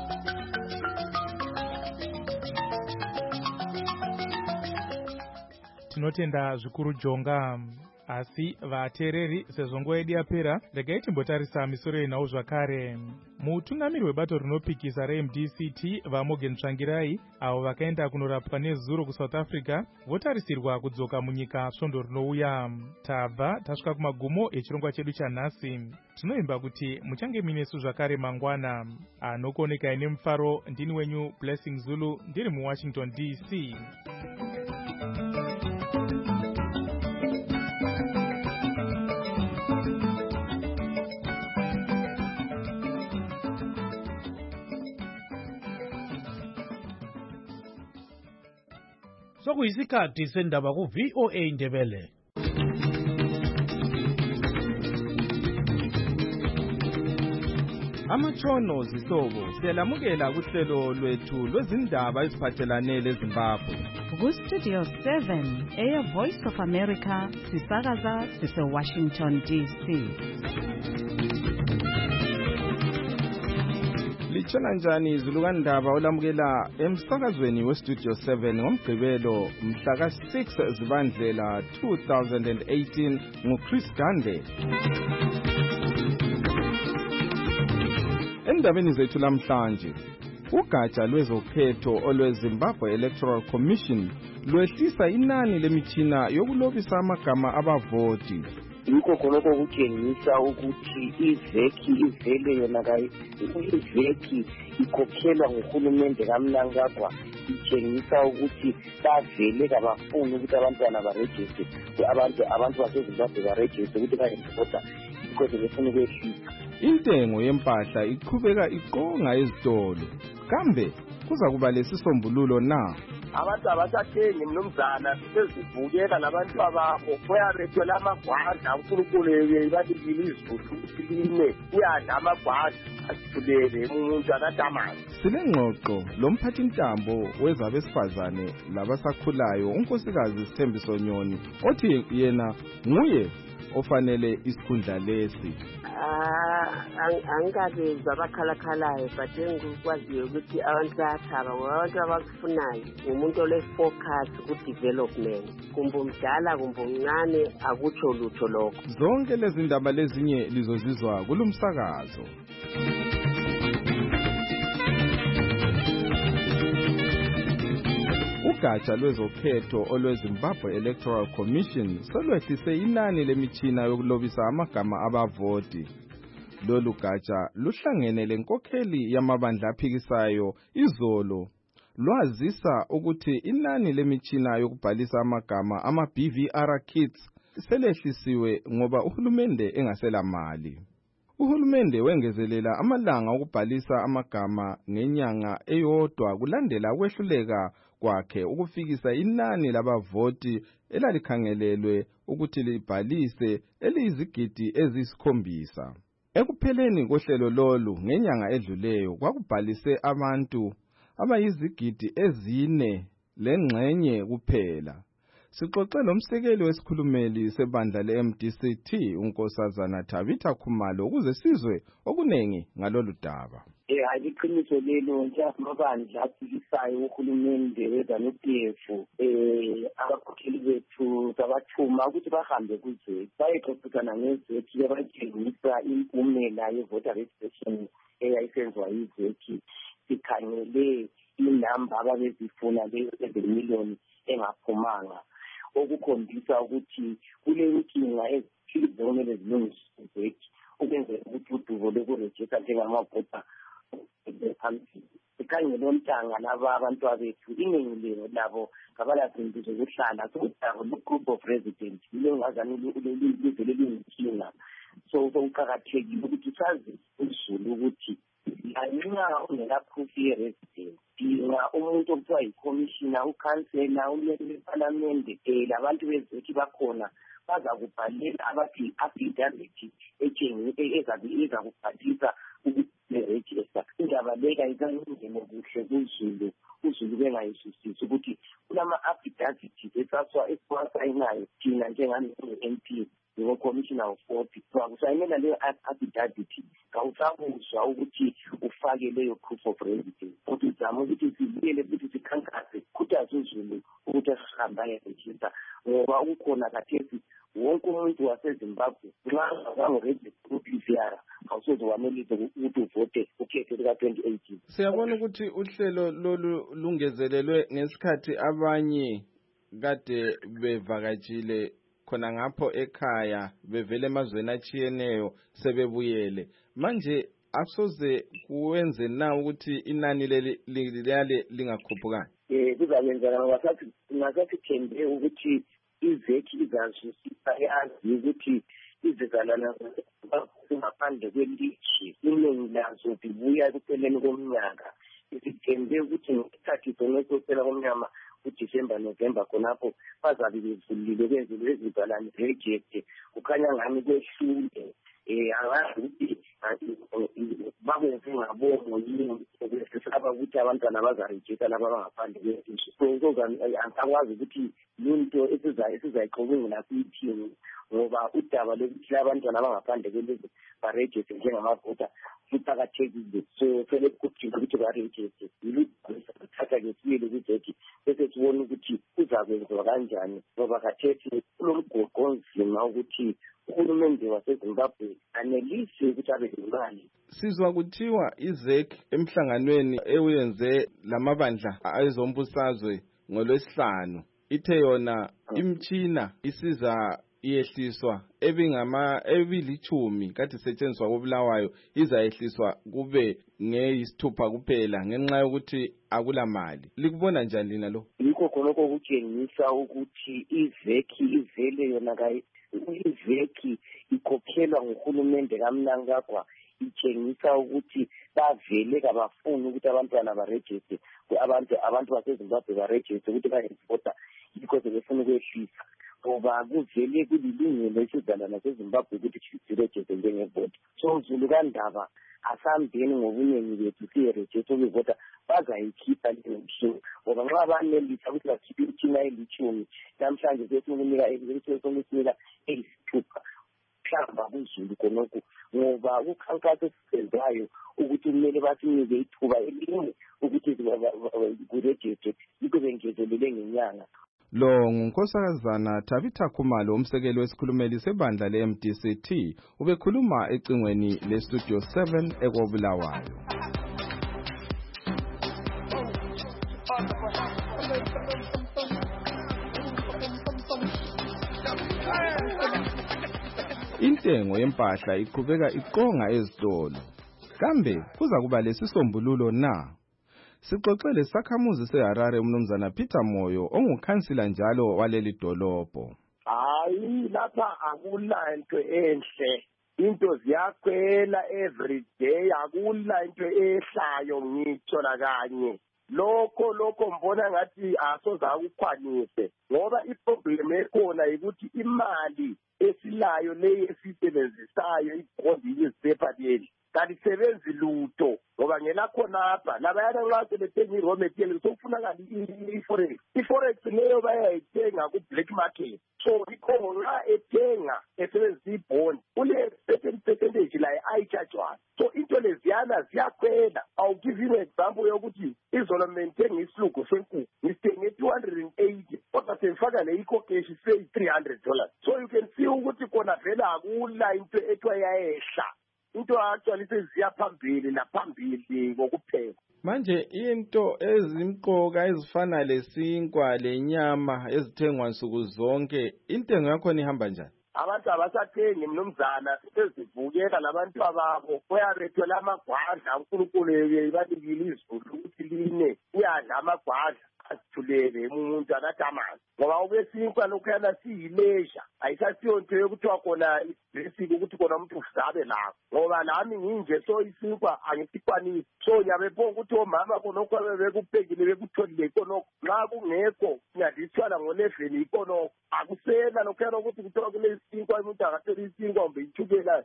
Tinotenda zvikuru Jonga. Asi vateereri, sezvo nguva yedu yapera, regai timbotarisa misoro yenhau zvakare. Mutungamiri webato rinopikisa reMDCT vaMorgan Tsvangirai, avo vakaenda kunorapwa nezuro kuSouth Africa, votarisirwa kudzoka munyika svondo rinouya. Tabva tasvika kumagumo echirongwa chedu chanhasi. Tinoimba kuti muchange minesu zvakare mangwana. Anokuonekai nemufaro ndini wenyu Blessing Zulu, ndiri muWashington DC. sokuyisikhathi sendaba ku-VOA Indebele. Amatshono zihlobo siyalamukela kuhlelo lwethu lwezindaba eziphathelane leZimbabwe. Ku-Studio 7 eyeVoice of America sisakaza sise-Washington DC. Litshona njani izulu kandaba olamukela emsakazweni weStudio 7 ngomgqibelo mhla ka-6 Zibandlela 2018 nguChris Gande. Endabeni zethu namhlanje, ugatsha lwezokhetho olweZimbabwe Electoral Commission lwehlisa inani lemitshina yokulobisa amagama abavoti. Yikho khonokho kutshengisa ukuthi iveki ivele yona iveki ikhokhelwa nguhulumende kaMnangagwa, itshengisa ukuthi bavele kabafuni ukuthi abantwana barejiste, abantu baseZimbabwe barejiste ukuthi bayevota, yikho befuna ukwehlisa. Intengo yempahla iqhubeka iqonga ezitolo. Kambe kuza kuba lesisombululo na? Abantu abasathengi mnumzana sezivukela nabantu ababo bayabethola amagwanda uNkulunkulu balikile izulu line uyadla amagwanda asithulele umuntu akadamazi. Silengxoxo lomphathintambo wezabesifazane labasakhulayo unkosikazi Sithembiso Nyoni othi yena nguye ofanele isikhundla lesi. Angikabezwa abakhalakalayo but engikwaziyo ukuthi abantu bayathaba abantu abakufunayo umuntu ole-focus ku-development, kumbe umdala kumbe umncane akutsho lutho lokho. Zonke lezi ndaba lezinye lizozizwa kulumsakazo. Ugatsha lwezokhetho olweZimbabwe Electoral Commission solwehlise inani lemitshina yokulobisa amagama abavoti. Lolu gatsha luhlangene lenkokheli yamabandla aphikisayo izolo lwazisa ukuthi inani lemitshina yokubhalisa amagama ama-BVR kits selehlisiwe ngoba uhulumende engasela mali. Uhulumende wengezelela amalanga okubhalisa amagama ngenyanga eyodwa kulandela ukwehluleka kwakhe ukufikisa inani labavoti elalikhangelelwe ukuthi libhalise eliyizigidi eziyisi-7. Ekupheleni kohlelo lolu ngenyanga edluleyo kwakubhalise abantu abayizigidi 4.5 kuphela. Sixoxe lomsekeli wesikhulumeli sebandla le-MDCT unkosazana Tabitha Khumalo ukuze sizwe okunengi ngalolu daba. Iqiniso lelo njengamabandla aphikisayo uhulumende weZANU-PF abakhokheli bethu sabathuma ukuthi bahambe kuze bayexoxisana ngezeki yabatshengisa impumela ye-voter registration eyayisenziwa yizeki. Sikhangele inamba ababezifuna leyo 7 million engaphumanga, okukhombisa ukuthi kulenkinga ezithile okumele zilungiswe izeki ukwenzela ukuthi udubo lokurejista njengamavota phambili. Sikhangele ontanga laba abantu abethu iningi labo ngabalazinto zokuhlala sokutabo le-group of residents yilo ngazani livele liyinkinga. So kuqakathekile ukuthi sazi uzulu ukuthi lanxa ungela-proof ye-resident dinga umuntu okuthiwa yi-commissioner, ukhansela, umleli wephalamende, labantu bezeki bakhona baza kubhalela abathi i-affidavit eza kubhalisa le-register. Indaba leka ikangene kuhle kuzulu, uzulu bengayisisisi ukuthi kulama-affidavit esiwasayinayo thina njengane-MP ngo-Commissioner of 40 wakusayinela leyo affidavit kawusabuzwa ukuthi ufake leyo proof of residence. Kodwa uzama ukuthi sibuyele ukuthi sikhankase khuthaze uzulu ukuthi asihambe ayerejista ngoba ukhona kathesi wonke umuntu waseZimbabwe nxa ungazange-register ku-BVR awusoze wanelise ukuthi uvote ukhetho lika-2018. Siyabona ukuthi uhlelo lolu lungezelelwe ngesikhathi abanye kade bevakatshile khona ngapho ekhaya bevele emazweni atshiyeneyo sebebuyele. Manje akusoze kuwenze na ukuthi inani leli lingakhuphukanga? Kuzakenzeka ngoba ngasathembe ukuthi izeki izazwisisa yazi ukuthi izizalwana ngaphandle kwelithi iningi lazo zibuya ekupheleni komnyaka. Sithembe ukuthi ngesikhathi sokuphela komnyaka kuDisember November khonapho bazabe bevulile benzelwe izibalani reject kukhanya ngami kwehlule angazi ukuthi bakwenze ngabomo yini ukwesaba ukuthi abantwana bazarejecta laba abangaphandle kwezizwe so angikwazi ukuthi into esizayiqhubungela kuyithini ngoba udaba lokuthi abantwana abangaphandle kwelizwe barejecte njengamavota luqakathekile so fele kudinga ukuthi barejecte yiluthatha ngesibili ukuthi bese sibone ukuthi kuzakwenziwa kanjani ngoba khathethi kulomgoqo onzima ukuthi uhulumende waseZimbabwe anelisi ukuthi abe nemali. Sizwa kuthiwa iZEC emhlanganweni ewenze lamabandla ayezombusazwe ngolwesihlanu ithe yona imtshina isiza iyehliswa ebilithumi kade setshenziswa koBulawayo izayehliswa kube nge6 kuphela ngenxa yokuthi akula mali. Likubona njani lina lo? Yikho khonoko ukutshengisa ukuthi iZEC ivele yona iZEC ikhokhelwa nguhulumende kaMnangagwa itshengisa ukuthi bavele kabafuni ukuthi abantwana barejiste abantu baseZimbabwe barejiste ukuthi bayevota yikho sebefuna ukwehlisa ngoba kuvele kulilungelo isizalwane seZimbabwe ukuthi sirejiste njengevota so Zulu kaNdaba asambeni ngobuningi bethu siyerejiste ukuvota bazayikhipha leyo mshini ngoba nxa banelisa ukuthi bakhiphe imtshina elithumi namhlanje sesimukunika esinika 6 mhlamba kuZulu khonokho ngoba ukhankasa esisenzayo ukuthi kumele basinike ithuba elinye ukuthi kurejiste yikho bengezelele ngenyanga. Lo ngunkosazana Tabitha Khumalo umsekeli wesikhulumeli sebandla leMDCT ubekhuluma ecingweni leStudio 7 ekobulawayo. Intengo yempahla iqhubeka iqonga ezitolo. Kambe kuza kuba lesisombululo na? Sixoxele sakhamuzi seHarare umnumzana Peter Moyo ongukhansila njalo waleli dolobho. Hayi lapha akulanto enhle. Into ziyakhwela every day akula into ehlayo ngitsho la kanye. Lokho mbona ngathi asoza ukukhwanise ngoba iproblem ekhona ukuthi imali esilayo leyi esisebenzisayo ibondile iziphepha leli kalisebenzi lutho ngoba ngela khonapha labayana nxa sebethenga i-raw material sokufunakala i-forex leyo bayayithenga ku-black market so ikho nxa ethenga esebenzisa ibond ule certain percentage layo ayitshajwayo so into leziyana ziyakhwela. I'll give you an example yokuthi izolo menthenga isilugo senkukhu ngisithenge $280 kodwa sengifaka le-eco cash $300 so you can see ukuthi khona vele akula into ethiwa yayehla into actually seziya phambili naphambili ngokuphela. Manje into ezimqoka ezifana lesinkwa lenyama ezithengwa nsuku zonke intengo yakho ihamba njani? Abantu abasathengi mnumzana sezivukela labantu ababo uyabethola amagwadla uNkulunkulu banikile izulu ukuthi line uyadla amagwadla asithulele umuntu anathi amanzi ngoba ubesinkwa lokhuyana siyileisure ayisasiyo nto yokuthiwa khona ibasic ukuthi khona umuntu uzabe lawo ngoba nami nginje so isinkwa angisikwanisi so nyabephonga ukuthi omama khonokho bekuphekile bekutholile khonokho nxa kungekho ngiyadiswana ngo-11 ikhonokho akusela lokhuyana ukuthi kuthiwa kule isinkwa umuntu akathela isinkwa kumbe ithukela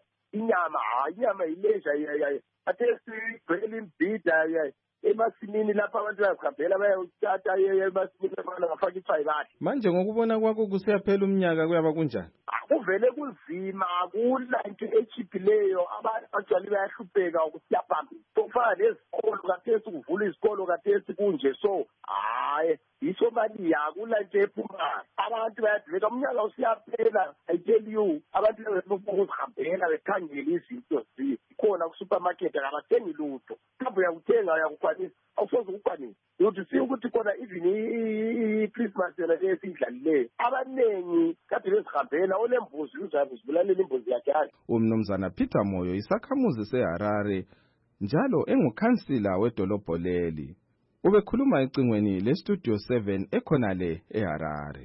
inyama yileisure athe sigcwele imbhida emasimini lapha abantu bayahambela bayothatha emasimini abana bafaka ifayibali. Manje ngokubona kwakho kusiyaphela umnyaka kuyaba kunjani? Kuvele kunzima akula into echiphileyo abantu actually bayahlupheka ukusiya phambili sokufana nezikolo kathesi kuvula izikolo kathesi kunje so hayi yiso mali akula into ephumayo abantu bayadibeka umnyaka usiyaphela I tell you abantu bezokuzihambela bekhangela izinto zikhona ku-supermarket akabathengi lutho mhlawumbe uyakuthenga uyakukwanisa awusoze ukukwanisa ukuthi si ukuthi khona even i-Christmas yona esiyidlalileyo abaningi kade bezihambela olembuzi uzabe uzibulalela imbuzi yakhe. Umnumzana Peter Moyo isakhamuzi seHarare njalo engukhansila wedolobho leli ubekhuluma ecingweni leStudio 7 ekhonale eHarare.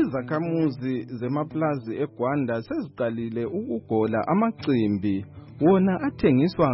izakhamuzi zemaplazi eGwanda seziqalile ukugola amacimbi wona athengiswa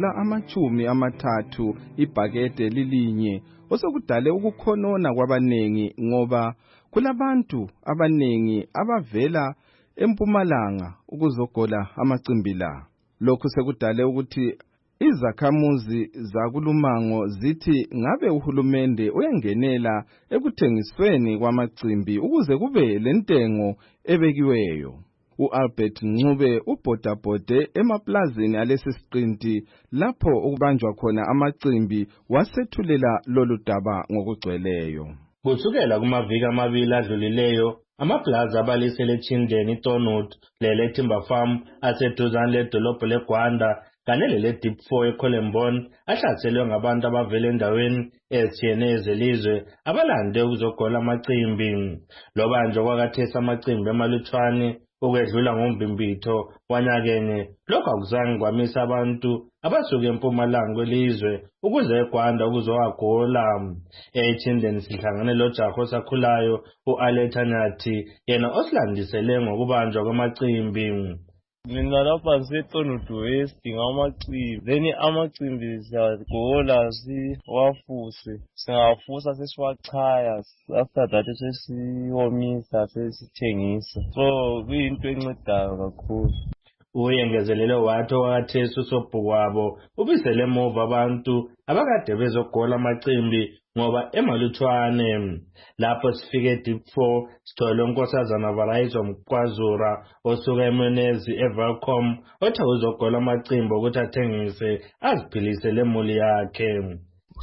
$30 ibhakede lilinye osekudale ukukhonona kwabanengi ngoba kulabantu abanengi abavela eMpumalanga ukuzogola amacimbi la. Lokhu sekudale ukuthi izakhamuzi zakulumango zithi ngabe uhulumende uyangenela ekuthengisweni kwamacimbi ukuze kube lentengo ebekiweyo. U-Albert Ncube ubhodabhode emaplazini alesi siqinti lapho ukubanjwa khona amacimbi wasethulela lolu daba ngokugcweleyo. Kusukela kumaviki amabili adlulileyo, amaplaza abalisele Chindeni, Tonut, lele Timber Farm aseduzane ledolobho leGwanda kanye lele Deep 4 eColembon ahlaselwe ngabantu abavela endaweni ezithiyene zelizwe abalande ukuzogola amacimbi. Loba nje kwakathesa amacimbi emalutshwane ukwedlula ngombimbitho wanyakenye, lokho akuzange kwamisa abantu abasuka eMpumalanga kwelizwe ukuze eGwanda ukuzowagola. Echindeni sihlangane lojaha osakhulayo u-Aletha Nyathi, yena osilandisele ngokubanjwa kwamacimbi. Mina lapha ngiseTonut West ngamacimbi, then amacimbi siyagola siwafuse, singafusa sesiwachaya, after that sesiwomisa sesithengisa, so kuyinto encedayo kakhulu. Uyengezelele wathi wakhathesi usobhukwabo ubisele emuva abantu abakade bezogola amacimbi ngoba emalutshwane. Lapho sifike Deep 4 sithole unkosazana Varayizwa Mkwazura osuka eMenezi eVelcom othi uzogola amacimbi ukuthi athengise aziphilise lemuli yakhe.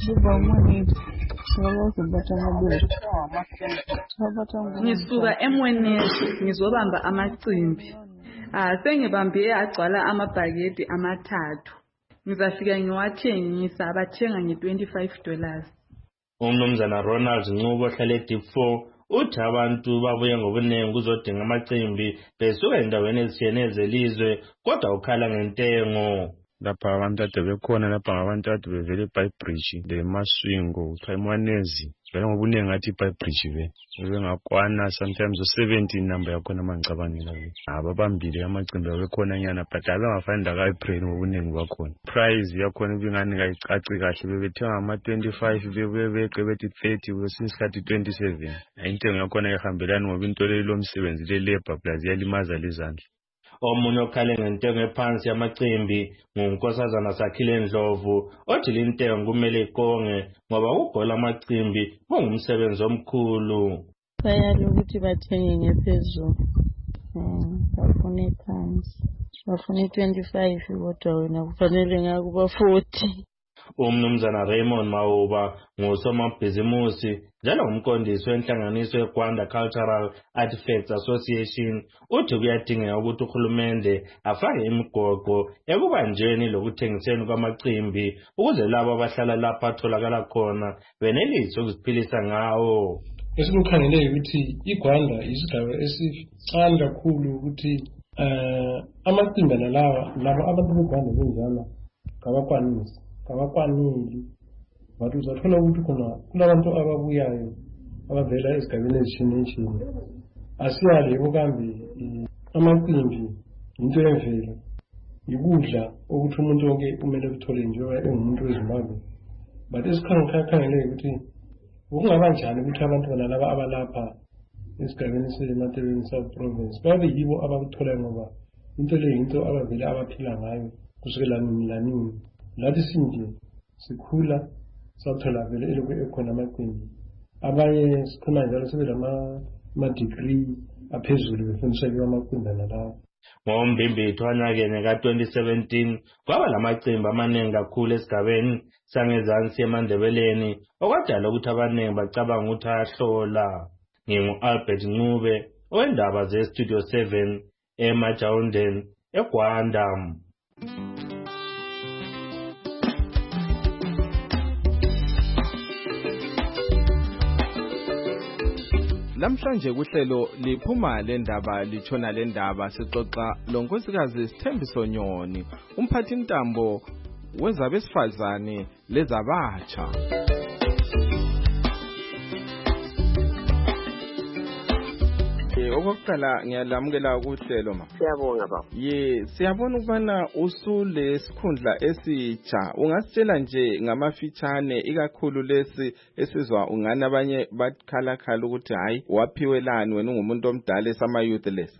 Ngisuka eMwenezi ngizobamba amacimbi. Sengibambe agcwala amabhakede 3. Ngizafika ngiwathengisa abathenga $25. Umnumzana Ronald Ncube ohlala eDeep 4 uthi abantu babuye ngobunengi kuzodinga amacimbi besuka endaweni ezithiyene zelizwe kodwa ukhala ngentengo. Lapha abantu ade bekhona lapha ngabantu ade bevele eBhayibridge leMaswingo eMwanezi vele ngobunengi ngathi iBhayibridge bengakwana sometimes 17 number yakhona mangicabangela ababambile amacimbi abekhona nyana but abengafani ndaka-April ngobunengi bakhona. Price yakhona ibingani kayicaci kahle bebethenga ama-25 bebeqe bethi 30 kwesinye isikhathi 27. Intengo yakhona ihambelani ngoba into leyo lomsebenzi le-labor plus yalimaza lezandla. Omunye okhale ngentengo ephansi yamacimbi ngunkosazana Sakhile Ndlovu othi lintengo kumele ikonge ngoba ukugola amacimbi kungumsebenzi omkhulu. Bayalo ukuthi bathenge ngephezulu, bafuna ephansi, bafuna 25 kodwa wena kufanele ngakuba 40. Umnumzana Raymond Mauba ngusomabhizimusi njalo ngumqondisi wenhlanganiso yeGwanda Cultural Artifacts Association uthi kuyadingeka ukuthi uhulumende afake imigoqo ekubanjweni lokuthengiseni kwamacimbi ukuze labo abahlala lapha atholakala khona benelise ukuziphilisa ngawo. Esikukhangele ukuthi iGwanda isigaba esicane kakhulu ukuthi amacimbi lawa abantu beGwanda benjalo kabakwanili but uzathola ukuthi kunabantu ababuyayo abavela ezigabeni ezitshiyenetshiyene. Asiyalebo kambe amacimbi into yemvelo, yikudla ukuthi umuntu wonke kumele kuthole njengoba engumuntu weZimbabwe. But esikhangeleke ukuthi ukungaba njani ukuthi abantu bonalaba abalapha esigabeni seMatebeni South Province babe yibo abakutholayo ngoba into leyo into abavele abaphila ngayo kusukela nini lanini. Lathi sinje sikhula sathola vele elokhu ekhona amacimbi. Abanye sikhona njalo sebelama-degree aphezulu befundiswa kiwo amacimbi nalawo. Ngombimbitho wanyakenye ka-2017 kwaba lamacimbi amaningi kakhulu esigabeni sangezansi eMandebeleni okwadala ukuthi abaningi bacabanga ukuthi ayahlola. Ngingu-Albert Ncube owendaba ze-Studio 7 eMajawundeni eGwanda. Lamhlanje kuhlelo liphuma lendaba litshona lendaba sixoxa lonkosikazi Sithembiso Nyoni, umphathi ntambo wezabesifazane lezabatsha. Okokuqala ngiyalamukela ukuhlelo ma. Siyabonga baba. Siyabona ukubana usulesikhundla esitsha. Ungasitshela nje ngamafitshane ikakhulu lesi esizwa ungana abanye bakhalakhala ukuthi hayi waphiwelani wena ungumuntu omdala esama youthless.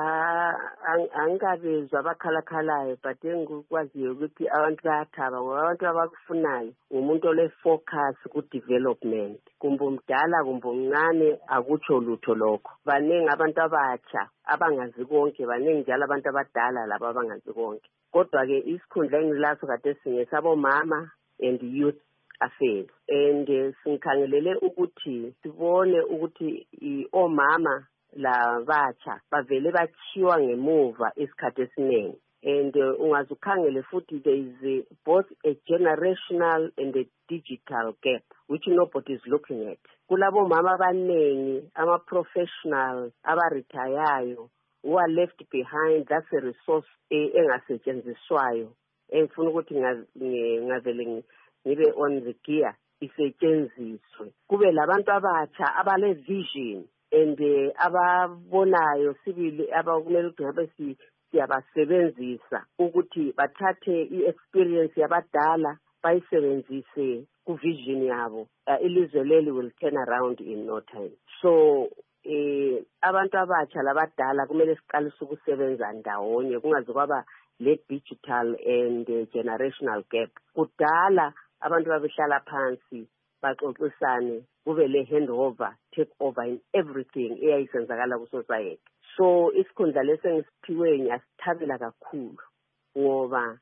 Angikabezwa abakhalakhalayo but engikwaziyo ukuthi abantu bayathaba ngoba abantu abakufunayo umuntu ole-focus ku-development. Kumbe umdala kumbe umncane akutsho lutho lokho. Baningi abantu abatsha abangazi konke, baningi njalo abantu abadala laba abangazi konke. Kodwa-ke isikhundla engilaso kade singesabomama and youth affairs. And singikhangelele ukuthi sibone ukuthi omama la batsha bavele bachiwa ngemuva isikhathi esiningi. And ungazukhangele futhi there is both a generational and a digital gap which nobody is looking at. Kulabo mama abanengi ama-professional abaritayayo who are left behind. That's a resource engasetshenziswayo engifuna ukuthi ngavele ngibe on the gear isetshenziswe. Kube labantu abatsha abale vision and ababonayo sibili abakumele ukuthi ngabe siyabasebenzisa ukuthi bathathe i-experience yabadala bayisebenzise ku-vision yabo. Ilizwe leli will turn around in no time. So abantu abatsha labadala kumele siqalise ukusebenza ndawonye kungaze kwaba le digital and generational gap. Kudala abantu babehlala phansi baxoxisane kube le handover take over in everything eyayisenzakala ku society. So isikhundla lesengisiphiwe ngiyasithabela kakhulu ngoba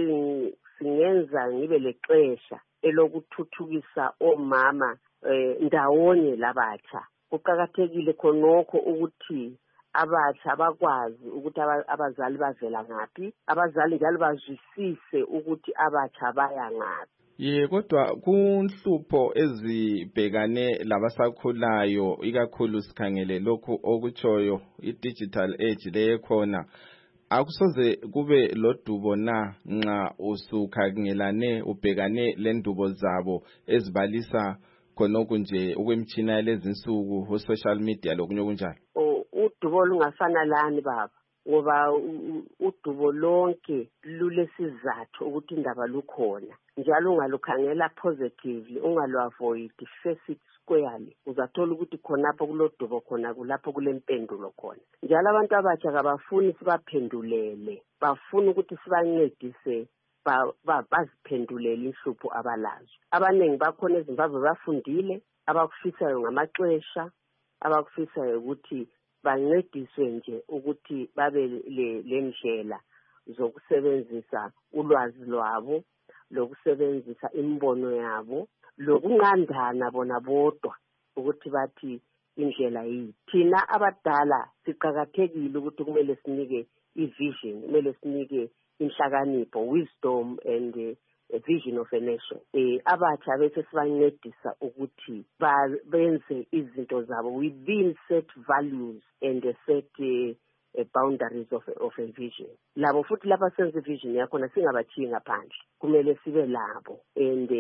singenza ngibe lexesha elokuthuthukisa omama ndawonye labatsha. Kuqakathekile khonokho ukuthi abatsha bakwazi ukuthi abazali bavela ngaphi, abazali njalo bazwisise ukuthi abatsha baya ngaphi. Kodwa kunhlupho ezibhekane labasakhulayo ikakhulu sikhangele lokhu okutshoyo i-digital age lekhona. Akusoze kube lodubo na nxa usukhangelane ubhekane lendubo zabo ezibalisa khonokho nje ukwemtshina yalezinsuku ku-social media lokunye kunjalo? Udubo lungafana lani baba ngoba udubo lonke lulesizathu ukuthi indaba lukhona. Njalo ungalukhangela positively, ungalu-avoid, face it squarely. Uzathola ukuthi khonapho kulodubo khona kulapho kulempendulo khona. Njalo abantu abatsha kabafuni sibaphendulele, bafuna ukuthi sibancedise baziphendulele inhlupho abalazo. Abaningi bakhona eZimbabwe bafundile, abakufisayo ngamaxesha, abakufisayo ukuthi bancediswe nje ukuthi babe le ndlela zokusebenzisa ulwazi lwabo, lokusebenzisa imbono yabo, lokunqandana bona bodwa ukuthi bathi indlela yiyi. Thina abadala siqhakathekile ukuthi kumele sinike i-vision, kumele sinike inhlakanipho, wisdom and a vision of a nation. Abatsha bese sibancedisa ukuthi benze izinto zabo within set values and set boundaries of a vision. Labo futhi lapha senze vision yakhona singabachiyi ngaphandle, kumele sibe labo. And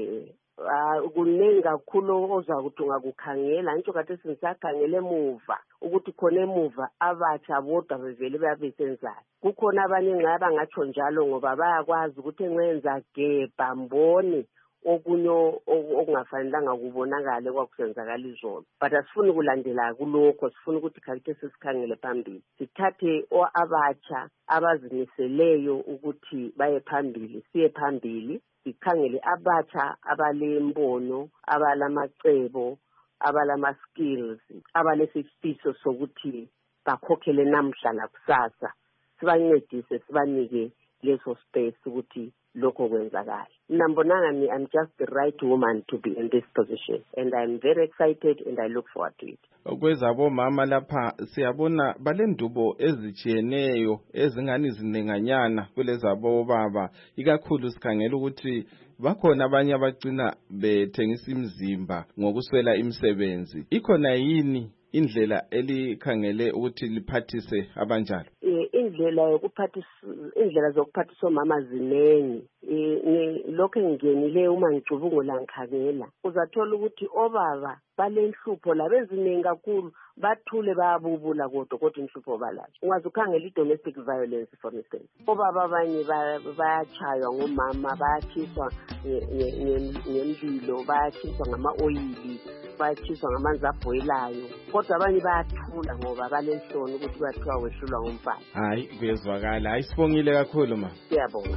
kuningi kakhulu ozakuthi ungakukhangela ngitsho kade sisakhangele emuva ukuthi khona emuva abatsha bodwa bevele babesenzayo. Kukhona abaningi abangatsho njalo ngoba bayakwazi ukuthi engenza gebha mbone okunye okungafanelanga kubonakale kwakusenzakala izolo. But asifuni kulandela kulokho, sifuna ukuthi khalite sisikhangele phambili. Sithathe abatsha abazimiseleyo ukuthi baye phambili, siye phambili. Sikhangele abatsha abalembono, abalamacebo, abalama-skills, abalesifiso sokuthi bakhokhele namhla lakusasa. Sibancedise, sibanike leso space ukuthi lokho kwenzakala. Nambonanga I'm just the right woman to be in this position and I'm very excited and I look forward to it. Kwezabo mama lapha siyabona balendubo ezijiyeneyo ezingani zinenganyana kulezabo baba, ikakhulu sikhangela ukuthi bakhona abanye abagcina bethengisa imizimba ngokuswela imisebenzi. Ikhona yini indlela elikhangele ukuthi liphathise abanjalo? indlela zokuphathisa omama zinengi. Lokho engingenile uma ngicubungula ngikhangela uzathola ukuthi obaba balenhlupho labeziningi kakhulu bathule bayabubula kodwa inhlupho balazo. Ungaze ukhangela i-domestic violence for instance. Obaba abanye bayachaywa ngomama, bayathiswa ngemlilo, bayathiswa ngama-oyili, bayathiswa ngamanzi abhoyilayo, kodwa abanye bayathula ngoba balenhloni ukuthi bathiwa wehlulwa ngomfazi. Hayi kuyezwakala. Hayi sibongile kakhulu ma. Siyabonga.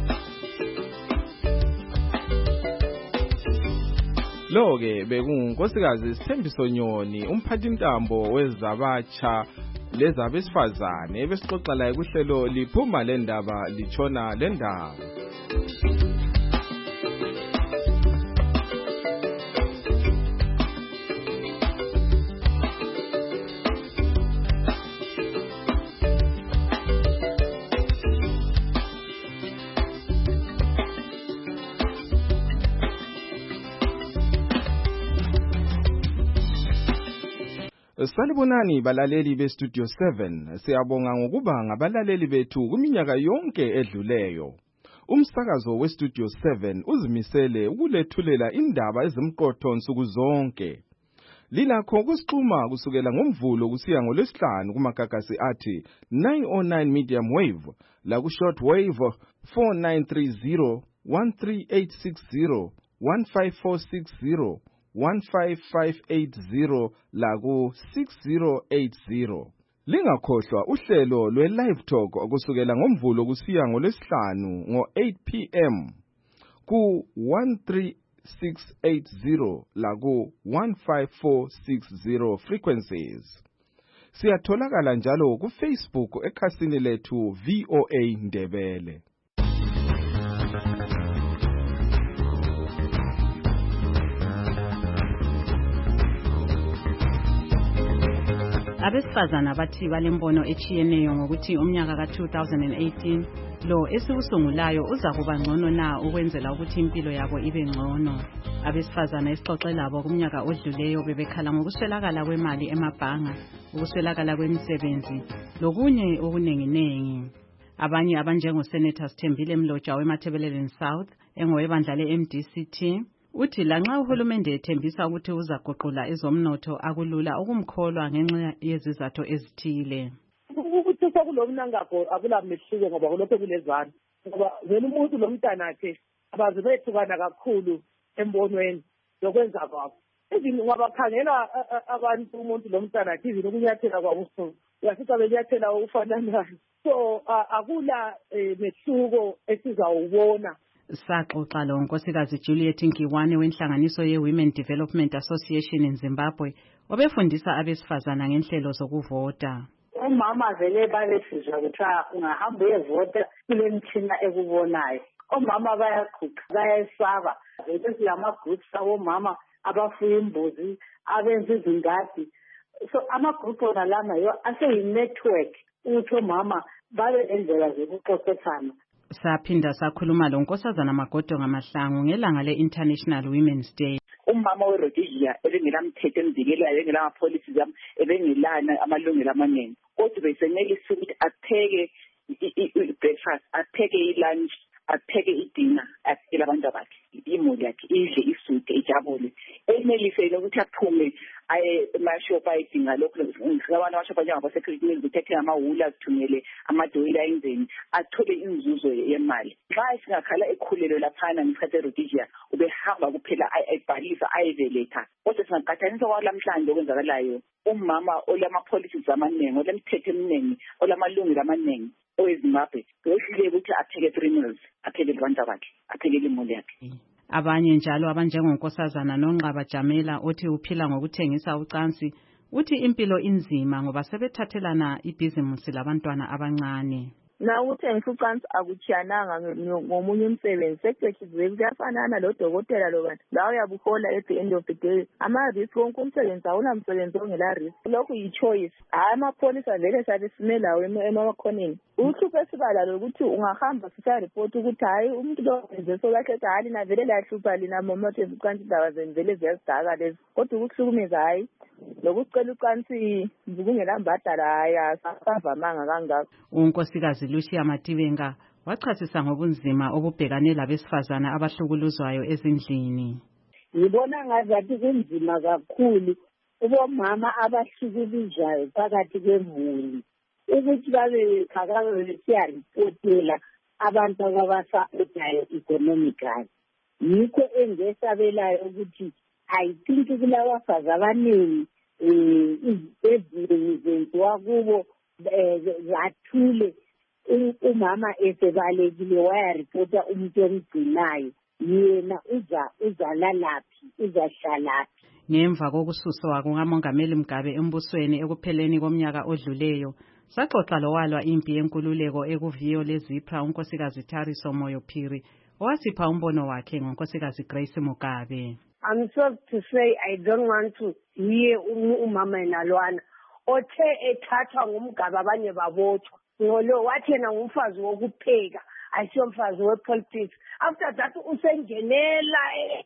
Lo-ke bekungunkosikazi Sithembiso Nyoni, umphathintambo wezabatsha lezabesifazane ebesixoxa laye kuhlelo liphuma le ndaba litshona le ndaba. Salibonani balaleli beStudio 7, siyabonga ngokuba ngabalaleli bethu kuminyaka yonke edluleyo. Umsakazo weStudio 7 uzimisele ukulethulela indaba ezimqotho nsuku zonke. Lilakho kusixhuma kusukela ngoMvulo kusiya ngoLwesihlanu kumagagasi athi 909 medium wave la ku short wave 4930 13860 15460 15580 laku 6080. Lingakhohlwa uhlelo lwe-Live Talk kusukela ngoMvulo kusiya ngoLwesihlanu ngo-8 p.m. ku 13680 laku 15460 frequencies. Siyatholakala njalo ku Facebook ekhasini lethu VOA Ndebele. Abesifazana bathi balembono echiyeneyo ngokuthi umnyaka ka-2018 lo esikusungulayo uza kuba ngcono na ukwenzela ukuthi impilo yabo ibe ngcono. Abesifazana esixoxe labo kumnyaka odluleyo bebekhala ngokuswelakala kwemali emabhanga, ukuswelakala kwemisebenzi lokunye okunenginengi. Abanye abanjengoSenator Sithembile Mlotshwa weMatabeleland South engowebandla le-MDCT uthi lanxa uhulumende ethembisa ukuthi uzaguqula ezomnotho akulula ukumkholwa ngenxa yezizathu ezithile. Ukuthi sokulomnangako akulamehluko ngoba kulokho kulezana. Ngoba vele umuntu lomntanakhe abaze bethukana kakhulu embonweni lokwenza kwabo. Izini ngabakhangela abantu umuntu lomntanakhe izini ukunyathela kwabo usuku. Uyasiza benyathela ufananayo. So akula mehluko esizawubona. Saxoxa lo nkosikazi Juliet Nkiwane wenhlanganiso ye-Women Development Association in Zimbabwe obefundisa abesifazana ngenhlelo zokuvota. Omama vele balesizwa ukuthi ungahamba uyevota kule mthina ekubonayo. Omama bayaqhuqa, bayayesaba. Bese lama-groups abomama abafuya imbuzi, abenza izingadi. So ama-group ona lana yo aseyi-network ukuthi omama babe endlela zokuxoxethana. Saphinda sakhuluma lo nkosazana Magodo Ngamahlangu ngelanga le-International Women's Day. Umama weRhodesia ebengelamthetho emvikelayo, engelama-policies ebengelana amalungelo amaningi. Kodwa besenelisa ukuthi apheke i-breakfast, apheke i-lunch, apheke i-dinner, aphekele abantu abakhe, imuli yakhe, idle isude, ijabule. Enelise ukuthi aphume aye emashophu ayedinga lokhu abantu amashophu njengabase-credit mills uthethe amawuli azithungele amadoyile ayenzeni athole inzuzo yemali. Xa singakhala ekhulelwe laphana ngesikhathi eRhodesia ubehamba kuphela ayibhalisa ayiveletha. Kodwa singaqhathanisa kwalamhlanje okwenzakalayo, umama olama-policies amaningi, olemithetho eminingi, olamalungelo amaningi oweZimbabwe wehluleke ukuthi apheke 3 meals, aphekele abantu bakhe, aphekele imuli yakhe. Abanye njalo abanjengonkosazana Nonqaba Jamela othi uphila ngokuthengisa ucansi uthi impilo inzima ngoba sebethathelana ibhizimusi labantwana abancane. Na ukuthengisa ucansi akuchiyananga ngomunye umsebenzi, sekucetshiziwe kuyafanana lodokotela lo bantu la uyabuhola at the end of the day. Ama-risk wonke umsebenzi awunamsebenzi ongela risk, lokhu yi-choice. Hayi amapholisa vele sabe simelawo emakhoneni uhlupho esibalalo ukuthi ungahamba sisa report ukuthi hayi umuntu lo wenze so kahle hayi na vele la hlupha lina momoto eziqansi indaba zenzele ziyazidaka lezi kodwa ukuhlukumeza hayi lokucela uqansi kungelambadala hayi asavamanga kangako. unkosikazi Lucia Matibenga wachasisa ngobunzima obubhekane labesifazana abahlukuluzwayo ezindlini. Ngibona ngazathi kunzima kakhulu ubomama abahlukuluzwayo phakathi kwemuli ukuthi babe khakanga besiyaripotela abantu ababasapotayo economically. Yikho engesabelayo ukuthi I think kulabafazi abaningi ezindlini zenziwa kubo zathule umama esebalekile wayaripota umuntu omgcinayo yena uzalalaphi uzahlalaphi. Ngemva kokususwa kukaMongameli Mugabe embusweni ekupheleni komnyaka odluleyo saxoxa lowalwa impi yenkululeko ekuviyo lezipra unkosikazi Thariso Moyo Phiri owasipha umbono wakhe ngonkosikazi Grace Mugabe. I'm sorry to say I don't want to hear umama enalwana othe ethathwa ngumGabe abanye babotshwa ngolo wathi yena ngumfazi wokupheka ayisiyomfazi wepolitics. After that usengenela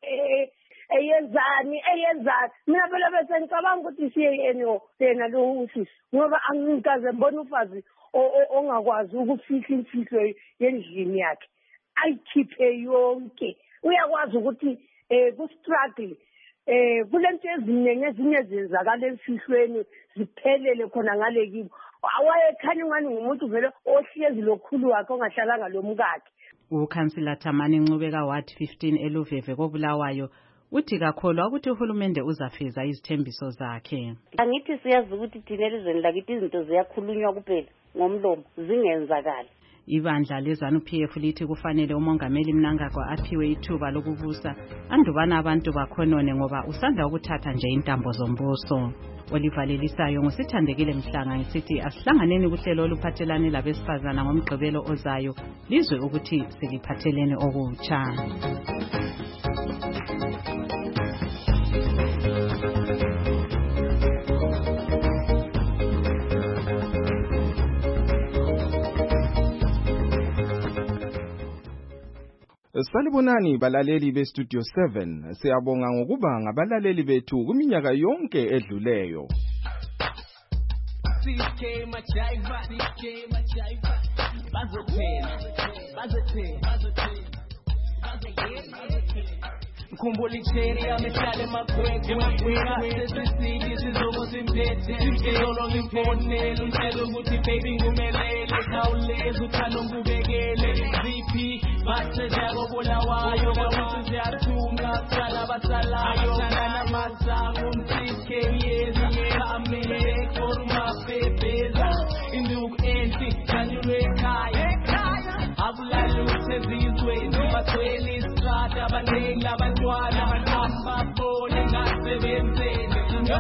eyenzani mina phela bese ngicabanga ukuthi siyeno yena lo usisi ngoba angikaze mbona ufazi ongakwazi ukufihla imfihlo yendlini yakhe ayikhiphe yonke. Uyakwazi ukuthi ku-struggle kulento ezinye zenzakala emfihlweni ziphelele khona ngale kibo. Awayekhanya ngani ngumuntu vele ohlezi lokhulu wakhe ongahlalanga lo mkakhe. Ukhansila Thamani Ncubeka Ward 15 eLuveve koBulawayo uthi kakholwa ukuthi uhulumende uzafeza izithembiso zakhe. Angithi siyazi ukuthi thina elizweni lakithi izinto ziyakhulunywa kuphela ngomlomo zingenzakala. Ibandla leZANU-PF lithi kufanele uMongameli Mnangagwa aphiwe ithuba lokubusa andubana abantu bakhonone ngoba usanda ukuthatha nje intambo zombuso. Olivalelisayo ngosithandekile Mhlanga ngisithi asihlanganeni kuhlelo oluphathelane labesifazana ngomgqibelo ozayo lizwe ukuthi seliphathelene okutsha. Salibonani balaleli beStudio 7, siyabonga ngokuba ngabalaleli bethu kuminyaka yonke edluleyo. Kumboli cheri amehlale makweka sesisidi sizokuzimphethe ngizolo ngimfonela umtshela ukuthi baby ngumelele khawuleza uthando ngubekele VP bathe jako Bulawayo kabuthi siyathunga sala basalayo kana masango umsike yezi amele forma bebeza induku enti kanjwe ekhaya abulala sezizweni bathwele istrata abaningi abantwana bahamba bona ngasebenzeni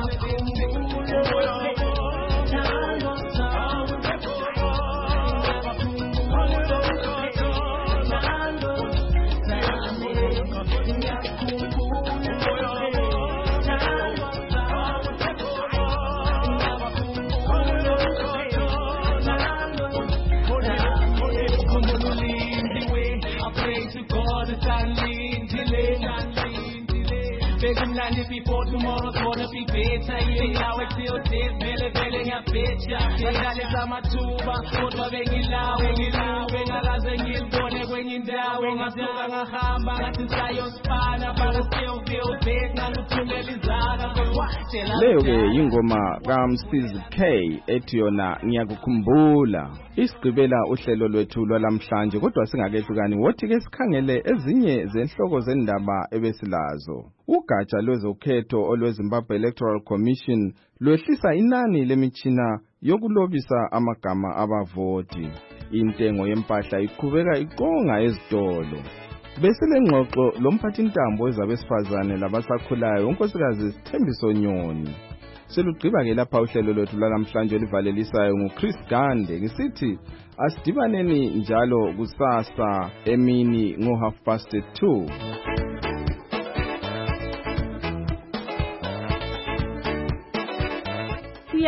before tomorrow's gonna be better. Yeah, I feel this, vele ngiyabheja. Ngidlale zamathuba, kodwa bengilawe ngingakaze ngibone kwenye indawo. Ngasuka ngahamba ngathi sayosifana, but I still feel bad. Ngangithumela izaka. Leyo ke ingoma kaMsizi K ethi yona ngiyakukhumbula. Isigqibela uhlelo lwethu lwalamhlanje kodwa singakehlukani wothi ke sikhangele ezinye zenhloko zendaba ebesilazo. Ugatsha lwezokhetho olweZimbabwe Electoral Commission lwehlisa inani lemitshina yokulobisa amagama abavoti. Intengo yempahla iqhubeka iqonga ezitolo. Beselengxoxo lomphathintambo wezabesifazane labasakhulayo unkosikazi Thembiso Nyoni. Selugqiba ke lapha uhlelo lwethu lalamhlanje olivalelisayo nguChris Gande ngisithi asidibaneni njalo kusasa emini ngo2:30.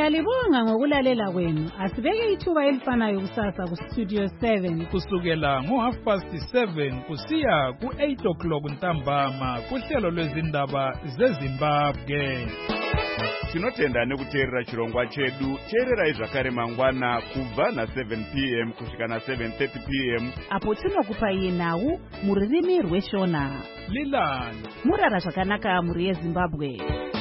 Siyalibonga ngokulalela kwenu. Asibeke ithuba elifanayo kusasa ku Studio 7 kusukela ngo7:30 kusiya ku8 o'clock ntambama kuhlelo lwezindaba zeZimbabwe. Tinotenda nekuteerera chirongwa chedu. Teererai zvakare mangwana kubva na7 p.m. kusvika na7:30 p.m. apo tinokupai nhau muririmi rweshona. Lilani murara zvakanaka muri yeZimbabwe.